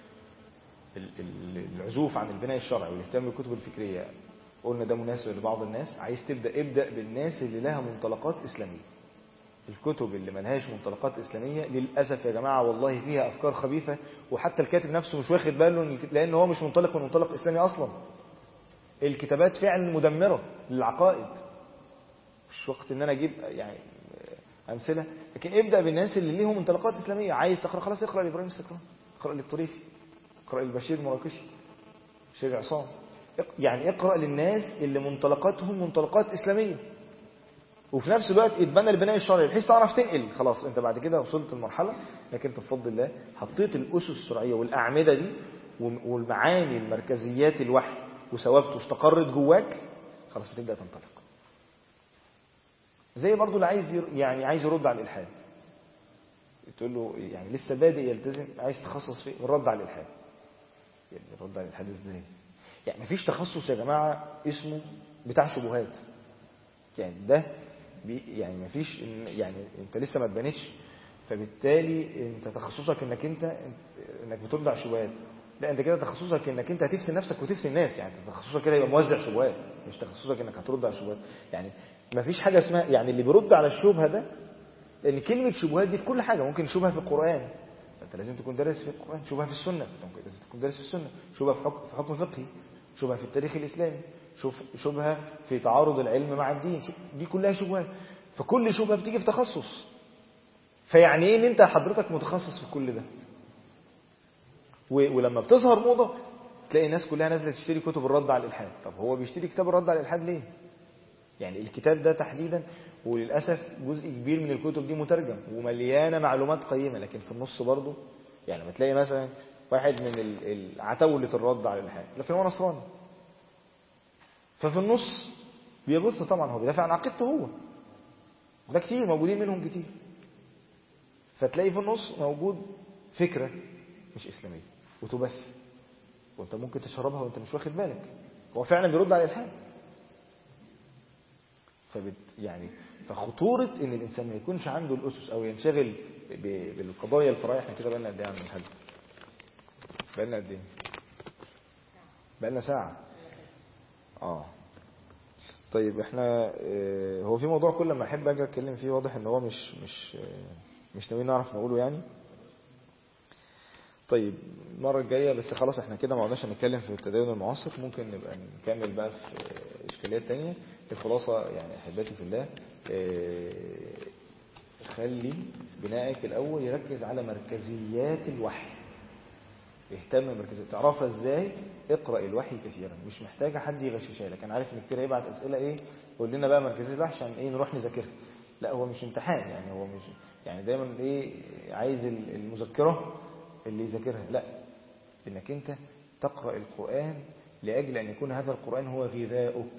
S1: العزوف عن البناء الشرعي والاهتمام بالكتب الفكريه قلنا ده مناسب لبعض الناس. عايز تبدا ابدا بالناس اللي لها منطلقات اسلاميه. الكتب اللي ملهاش منطلقات اسلاميه للاسف يا جماعه والله فيها افكار خبيثه، وحتى الكاتب نفسه مش واخد باله لان هو مش منطلق من منطلق اسلامي اصلا. الكتابات فعلا مدمره للعقائد. مش وقت ان انا اجيب يعني امثله، لكن ابدا بالناس اللي ليهم منطلقات اسلاميه. عايز تقرا خلاص اقرا لابراهيم السكران، اقرا للطريفي، اقرا للبشير المراكشي، شيخ عصام. يعني اقرا للناس اللي منطلقاتهم منطلقات اسلاميه، وفي نفس الوقت اتبنى البناء الشرعي بحيث تعرف تنقل. خلاص انت بعد كده وصلت لمرحله انك انت بفضل الله حطيت الاسس الشرعيه والاعمده دي والمعاني المركزيات الوحي وثوابته استقرت جواك، خلاص بتبدا تنطلق. زي برضو اللي عايز يعني عايز يرد على الالحاد، تقول له يعني لسه بادئ يلتزم عايز تخصص في الرد على الالحاد. يعني الرد على الالحاد ازاي؟ يعني مفيش تخصص يا جماعه اسمه بتاع شبهات. يعني ده يعني ما فيش يعني انت لسه ما اتبنتش، فبالتالي انت تخصصك انك انت انك بترد على الشبهات. لا انت كده تخصصك انك انت هتفتي نفسك وتفتي الناس، يعني تخصصك كده يبقى موزع شبهات، مش تخصصك انك هترد على الشبهات. يعني ما فيش حاجه اسمها يعني اللي بيرد على الشبهه ده، لان كلمه شبهات دي في كل حاجه. ممكن شبهه في القران فانت لازم تكون دارس في القران، شبهه في السنه ممكن لازم تكون دارس في السنه، شبهه في حكم في حكم فقهي، شبهه في التاريخ الاسلامي، شبهه في تعارض العلم مع الدين، دي كلها شبهات. فكل شبهه بتيجي في تخصص. فيعني ايه ان انت حضرتك متخصص في كل ده؟ ولما بتظهر موضه تلاقي الناس كلها نازله تشتري كتب الرد على الالحاد. طب هو بيشتري كتاب الرد على الالحاد ليه؟ يعني الكتاب ده تحديدا، وللاسف جزء كبير من الكتب دي مترجم ومليانه معلومات قيمه، لكن في النص برضه يعني لما تلاقي مثلا واحد من العتاوله الرد على الالحاد لكن هو نصراني، ففي النص بيبص طبعا هو بيدافع عن عقيدته هو، ده كتير موجودين منهم كتير. فتلاقي في النص موجود فكره مش اسلاميه وتبث، وانت ممكن تشربها وانت مش واخد بالك، هو فعلا بيرد على الالحاد. فبت يعني فخطوره ان الانسان ما يكونش عنده الاسس او ينشغل بالقضايا الفرعيه. احنا كده بقالنا قد ايه عن الحاج؟ بقالنا قد ايه؟ بقالنا ساعه. اه طيب احنا اه هو في موضوع كل ما احب اجي اتكلم فيه واضح ان هو مش مش اه مش ناويين نعرف نقوله يعني. طيب المره الجايه بس خلاص احنا كده ما قعدناش نتكلم في التدين المعاصر، ممكن نبقى نكمل بقى في اشكاليات تانية. الخلاصه يعني احبتي في الله، اه خلي بنائك الاول يركز على مركزيات الوحي، اهتم بمركزيات تعرفها ازاي. اقرا الوحي كثيرا، مش محتاجه حد يغششها لك. انا عارف ان كتير هيبعت اسئله ايه قول لنا بقى مركزيات الوحي عشان ايه نروح نذاكرها. لا هو مش امتحان، يعني هو مش يعني دايما ايه عايز المذكره اللي يذاكرها، لا انك انت تقرا القران لاجل ان يكون هذا القران هو غذاؤك.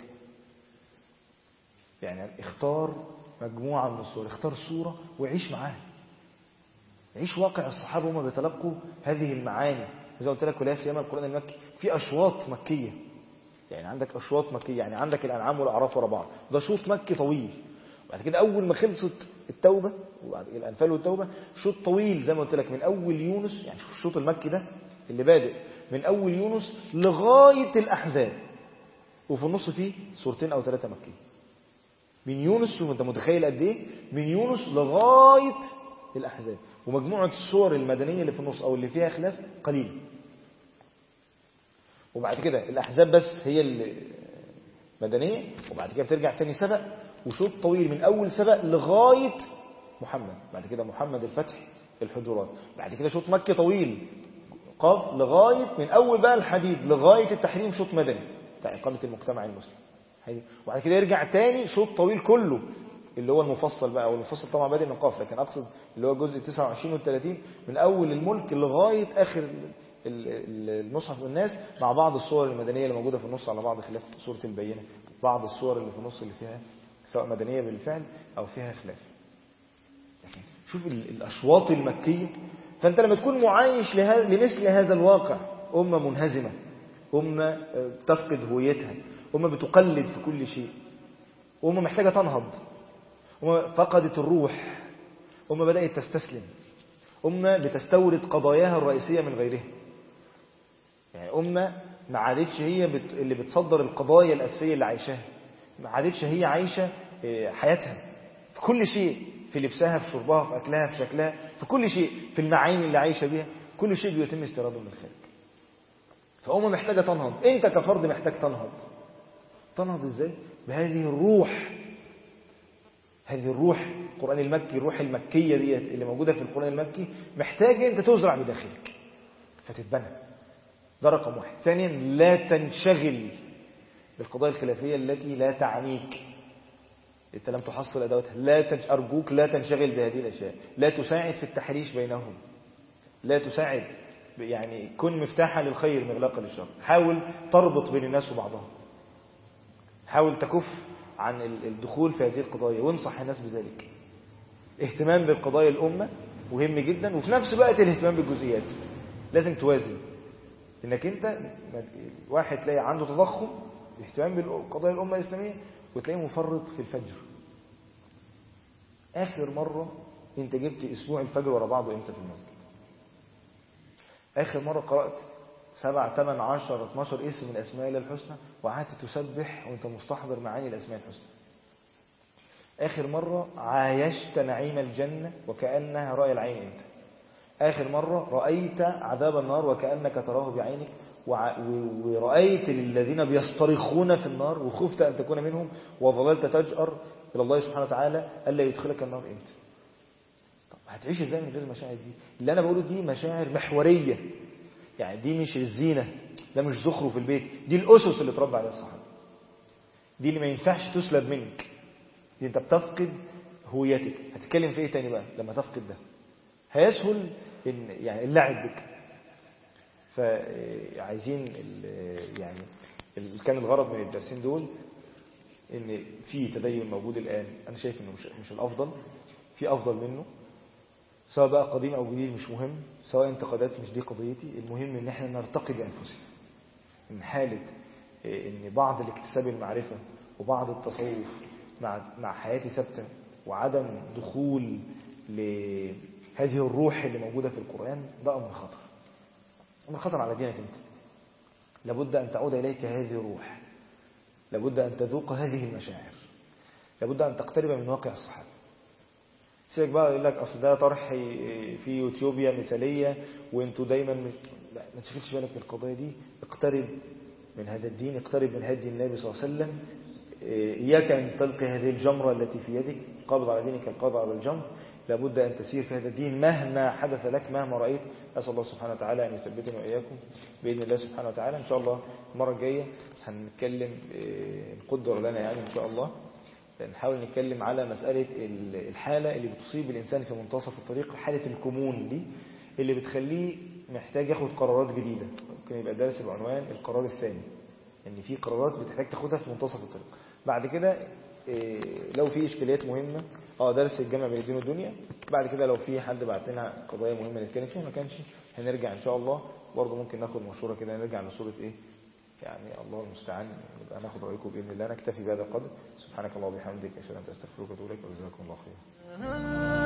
S1: يعني اختار مجموعه من الصور، اختار صوره وعيش معاها، عيش واقع الصحابه وهم بيتلقوا هذه المعاني. زي ما قلت لك ولا سيما القران المكي في اشواط مكيه، يعني عندك اشواط مكيه، يعني عندك الانعام والاعراف ورا بعض، ده شوط مكي طويل. وبعد كده اول ما خلصت التوبه وبعد كده الانفال والتوبه شوط طويل زي ما قلت لك من اول يونس. يعني شوف الشوط المكي ده اللي بادئ من اول يونس لغايه الاحزاب، وفي النص فيه سورتين او ثلاثه مكيه. من يونس، شوف انت متخيل قد ايه، من يونس لغايه الاحزاب. ومجموعه السور المدنيه اللي في النص او اللي فيها خلاف قليل. وبعد كده الاحزاب بس هي المدنيه، وبعد كده بترجع تاني سبق وشوط طويل من اول سبق لغايه محمد. بعد كده محمد الفتح الحجرات. بعد كده شوط مكي طويل قاف لغايه من اول بقى الحديد لغايه التحريم، شوط مدني بتاع اقامه المجتمع المسلم. وبعد كده يرجع تاني شوط طويل كله اللي هو المفصل بقى، والمفصل طبعا بادئ من قاف، لكن اقصد اللي هو الجزء تسعة وعشرين والثلاثين من اول الملك لغايه اخر المصحف والناس، مع بعض الصور المدنيه اللي موجوده في النص على بعض خلاف سوره البينه، بعض الصور اللي في النص اللي فيها سواء مدنيه بالفعل او فيها خلاف. لكن شوف الاشواط المكيه. فانت لما تكون معايش لمثل هذا الواقع، امه منهزمه، امه تفقد هويتها، امه بتقلد في كل شيء، امه محتاجه تنهض، امه فقدت الروح، امه بدات تستسلم، امه بتستورد قضاياها الرئيسيه من غيرها. يعني امه ما عادتش هي بت... اللي بتصدر القضايا الاساسيه اللي عايشاها، ما عادتش هي عايشه حياتها في كل شيء، في لبسها، في شربها، في اكلها، في شكلها، في كل شيء، في المعاني اللي عايشه بيها، كل شيء بيتم استيراده من الخارج. فامه محتاجه تنهض، انت كفرد محتاج تنهض. تنهض ازاي؟ بهذه الروح، هذه الروح القرآن المكي، الروح المكية دي اللي موجودة في القرآن المكي محتاج انت تزرع بداخلك فتتبنى. ده رقم واحد. ثانيا لا تنشغل بالقضايا الخلافية التي لا تعنيك، انت لم تحصل ادواتها. لا تنش... ارجوك لا تنشغل بهذه الاشياء، لا تساعد في التحريش بينهم، لا تساعد يعني كن مفتاحا للخير مغلاقا للشر. حاول تربط بين الناس وبعضهم، حاول تكف عن الدخول في هذه القضايا وانصح الناس بذلك. اهتمام بالقضايا الأمة مهم جدا، وفي نفس الوقت الاهتمام بالجزئيات. لازم توازن، انك انت واحد تلاقي عنده تضخم اهتمام بالقضايا الأمة الإسلامية، وتلاقيه مفرط في الفجر. آخر مرة انت جبت اسبوع الفجر ورا بعضه امتى في المسجد؟ آخر مرة قرأت سبع ثمان عشر اتناشر اسم من أسماء الله الحسنى وقعدت تسبح وانت مستحضر معاني الأسماء الحسنى؟ آخر مرة عايشت نعيم الجنة وكأنها رأي العين انت؟ آخر مرة رأيت عذاب النار وكأنك تراه بعينك ورأيت الذين بيصطرخون في النار وخفت أن تكون منهم وظللت تجأر إلى الله سبحانه وتعالى ألا يدخلك النار امتى؟ طب هتعيش ازاي من غير المشاعر دي؟ اللي أنا بقوله دي مشاعر محورية، يعني دي مش الزينة، ده مش زخرف في البيت، دي الأسس اللي تربى عليها الصحابة، دي اللي ما ينفعش تسلب منك، دي انت بتفقد هويتك. هتتكلم في ايه تاني بقى لما تفقد ده؟ هيسهل ان يعني اللعب بك. فعايزين يعني كان الغرض من الدرسين دول ان في تدين موجود الآن، انا شايف انه مش, مش الافضل، في افضل منه سواء بقى قديم او جديد مش مهم، سواء انتقادات مش دي قضيتي، المهم ان احنا نرتقي بانفسنا. من حالة ان بعض الاكتساب المعرفة وبعض التصوف مع مع حياتي ثابته وعدم دخول لهذه الروح اللي موجودة في القرآن، ده أمر خطر، أمر خطر على دينك أنت. لابد أن تعود إليك هذه الروح، لابد أن تذوق هذه المشاعر، لابد أن تقترب من واقع الصحابة. سيبك بقى يقول لك أصل ده طرح في يوتيوبيا مثالية وانتوا دايما مش... لا، ما تشغلش بالك بالقضايا دي. اقترب من هذا الدين، اقترب من هدي النبي صلى الله عليه وسلم. إياك أن تلقي هذه الجمرة التي في يدك، قابض على دينك القابض على الجمر. لابد أن تسير في هذا الدين مهما حدث لك، مهما رأيت. أسأل الله سبحانه وتعالى أن يثبتنا وإياكم بإذن الله سبحانه وتعالى. إن شاء الله المرة الجاية هنتكلم، نقدر لنا يعني إن شاء الله نحاول نتكلم على مسألة الحالة اللي بتصيب الإنسان في منتصف الطريق، حالة الكمون دي اللي بتخليه محتاج ياخد قرارات جديدة. ممكن يبقى درس بعنوان القرار الثاني، ان في قرارات بتحتاج تاخدها في منتصف الطريق. بعد كده إيه لو في اشكاليات مهمه اه درس الجمع بين الدين والدنيا. بعد كده لو في حد بعت لنا قضايا مهمه نتكلم فيها، ما كانش هنرجع ان شاء الله برضه ممكن ناخد مشوره كده، نرجع لصوره ايه يعني الله المستعان. نبقى ناخد رايكم باذن الله. نكتفي بهذا القدر. سبحانك اللهم وبحمدك اشهد ان لا اله الا انت استغفرك واتوب اليك وجزاكم الله خيرا.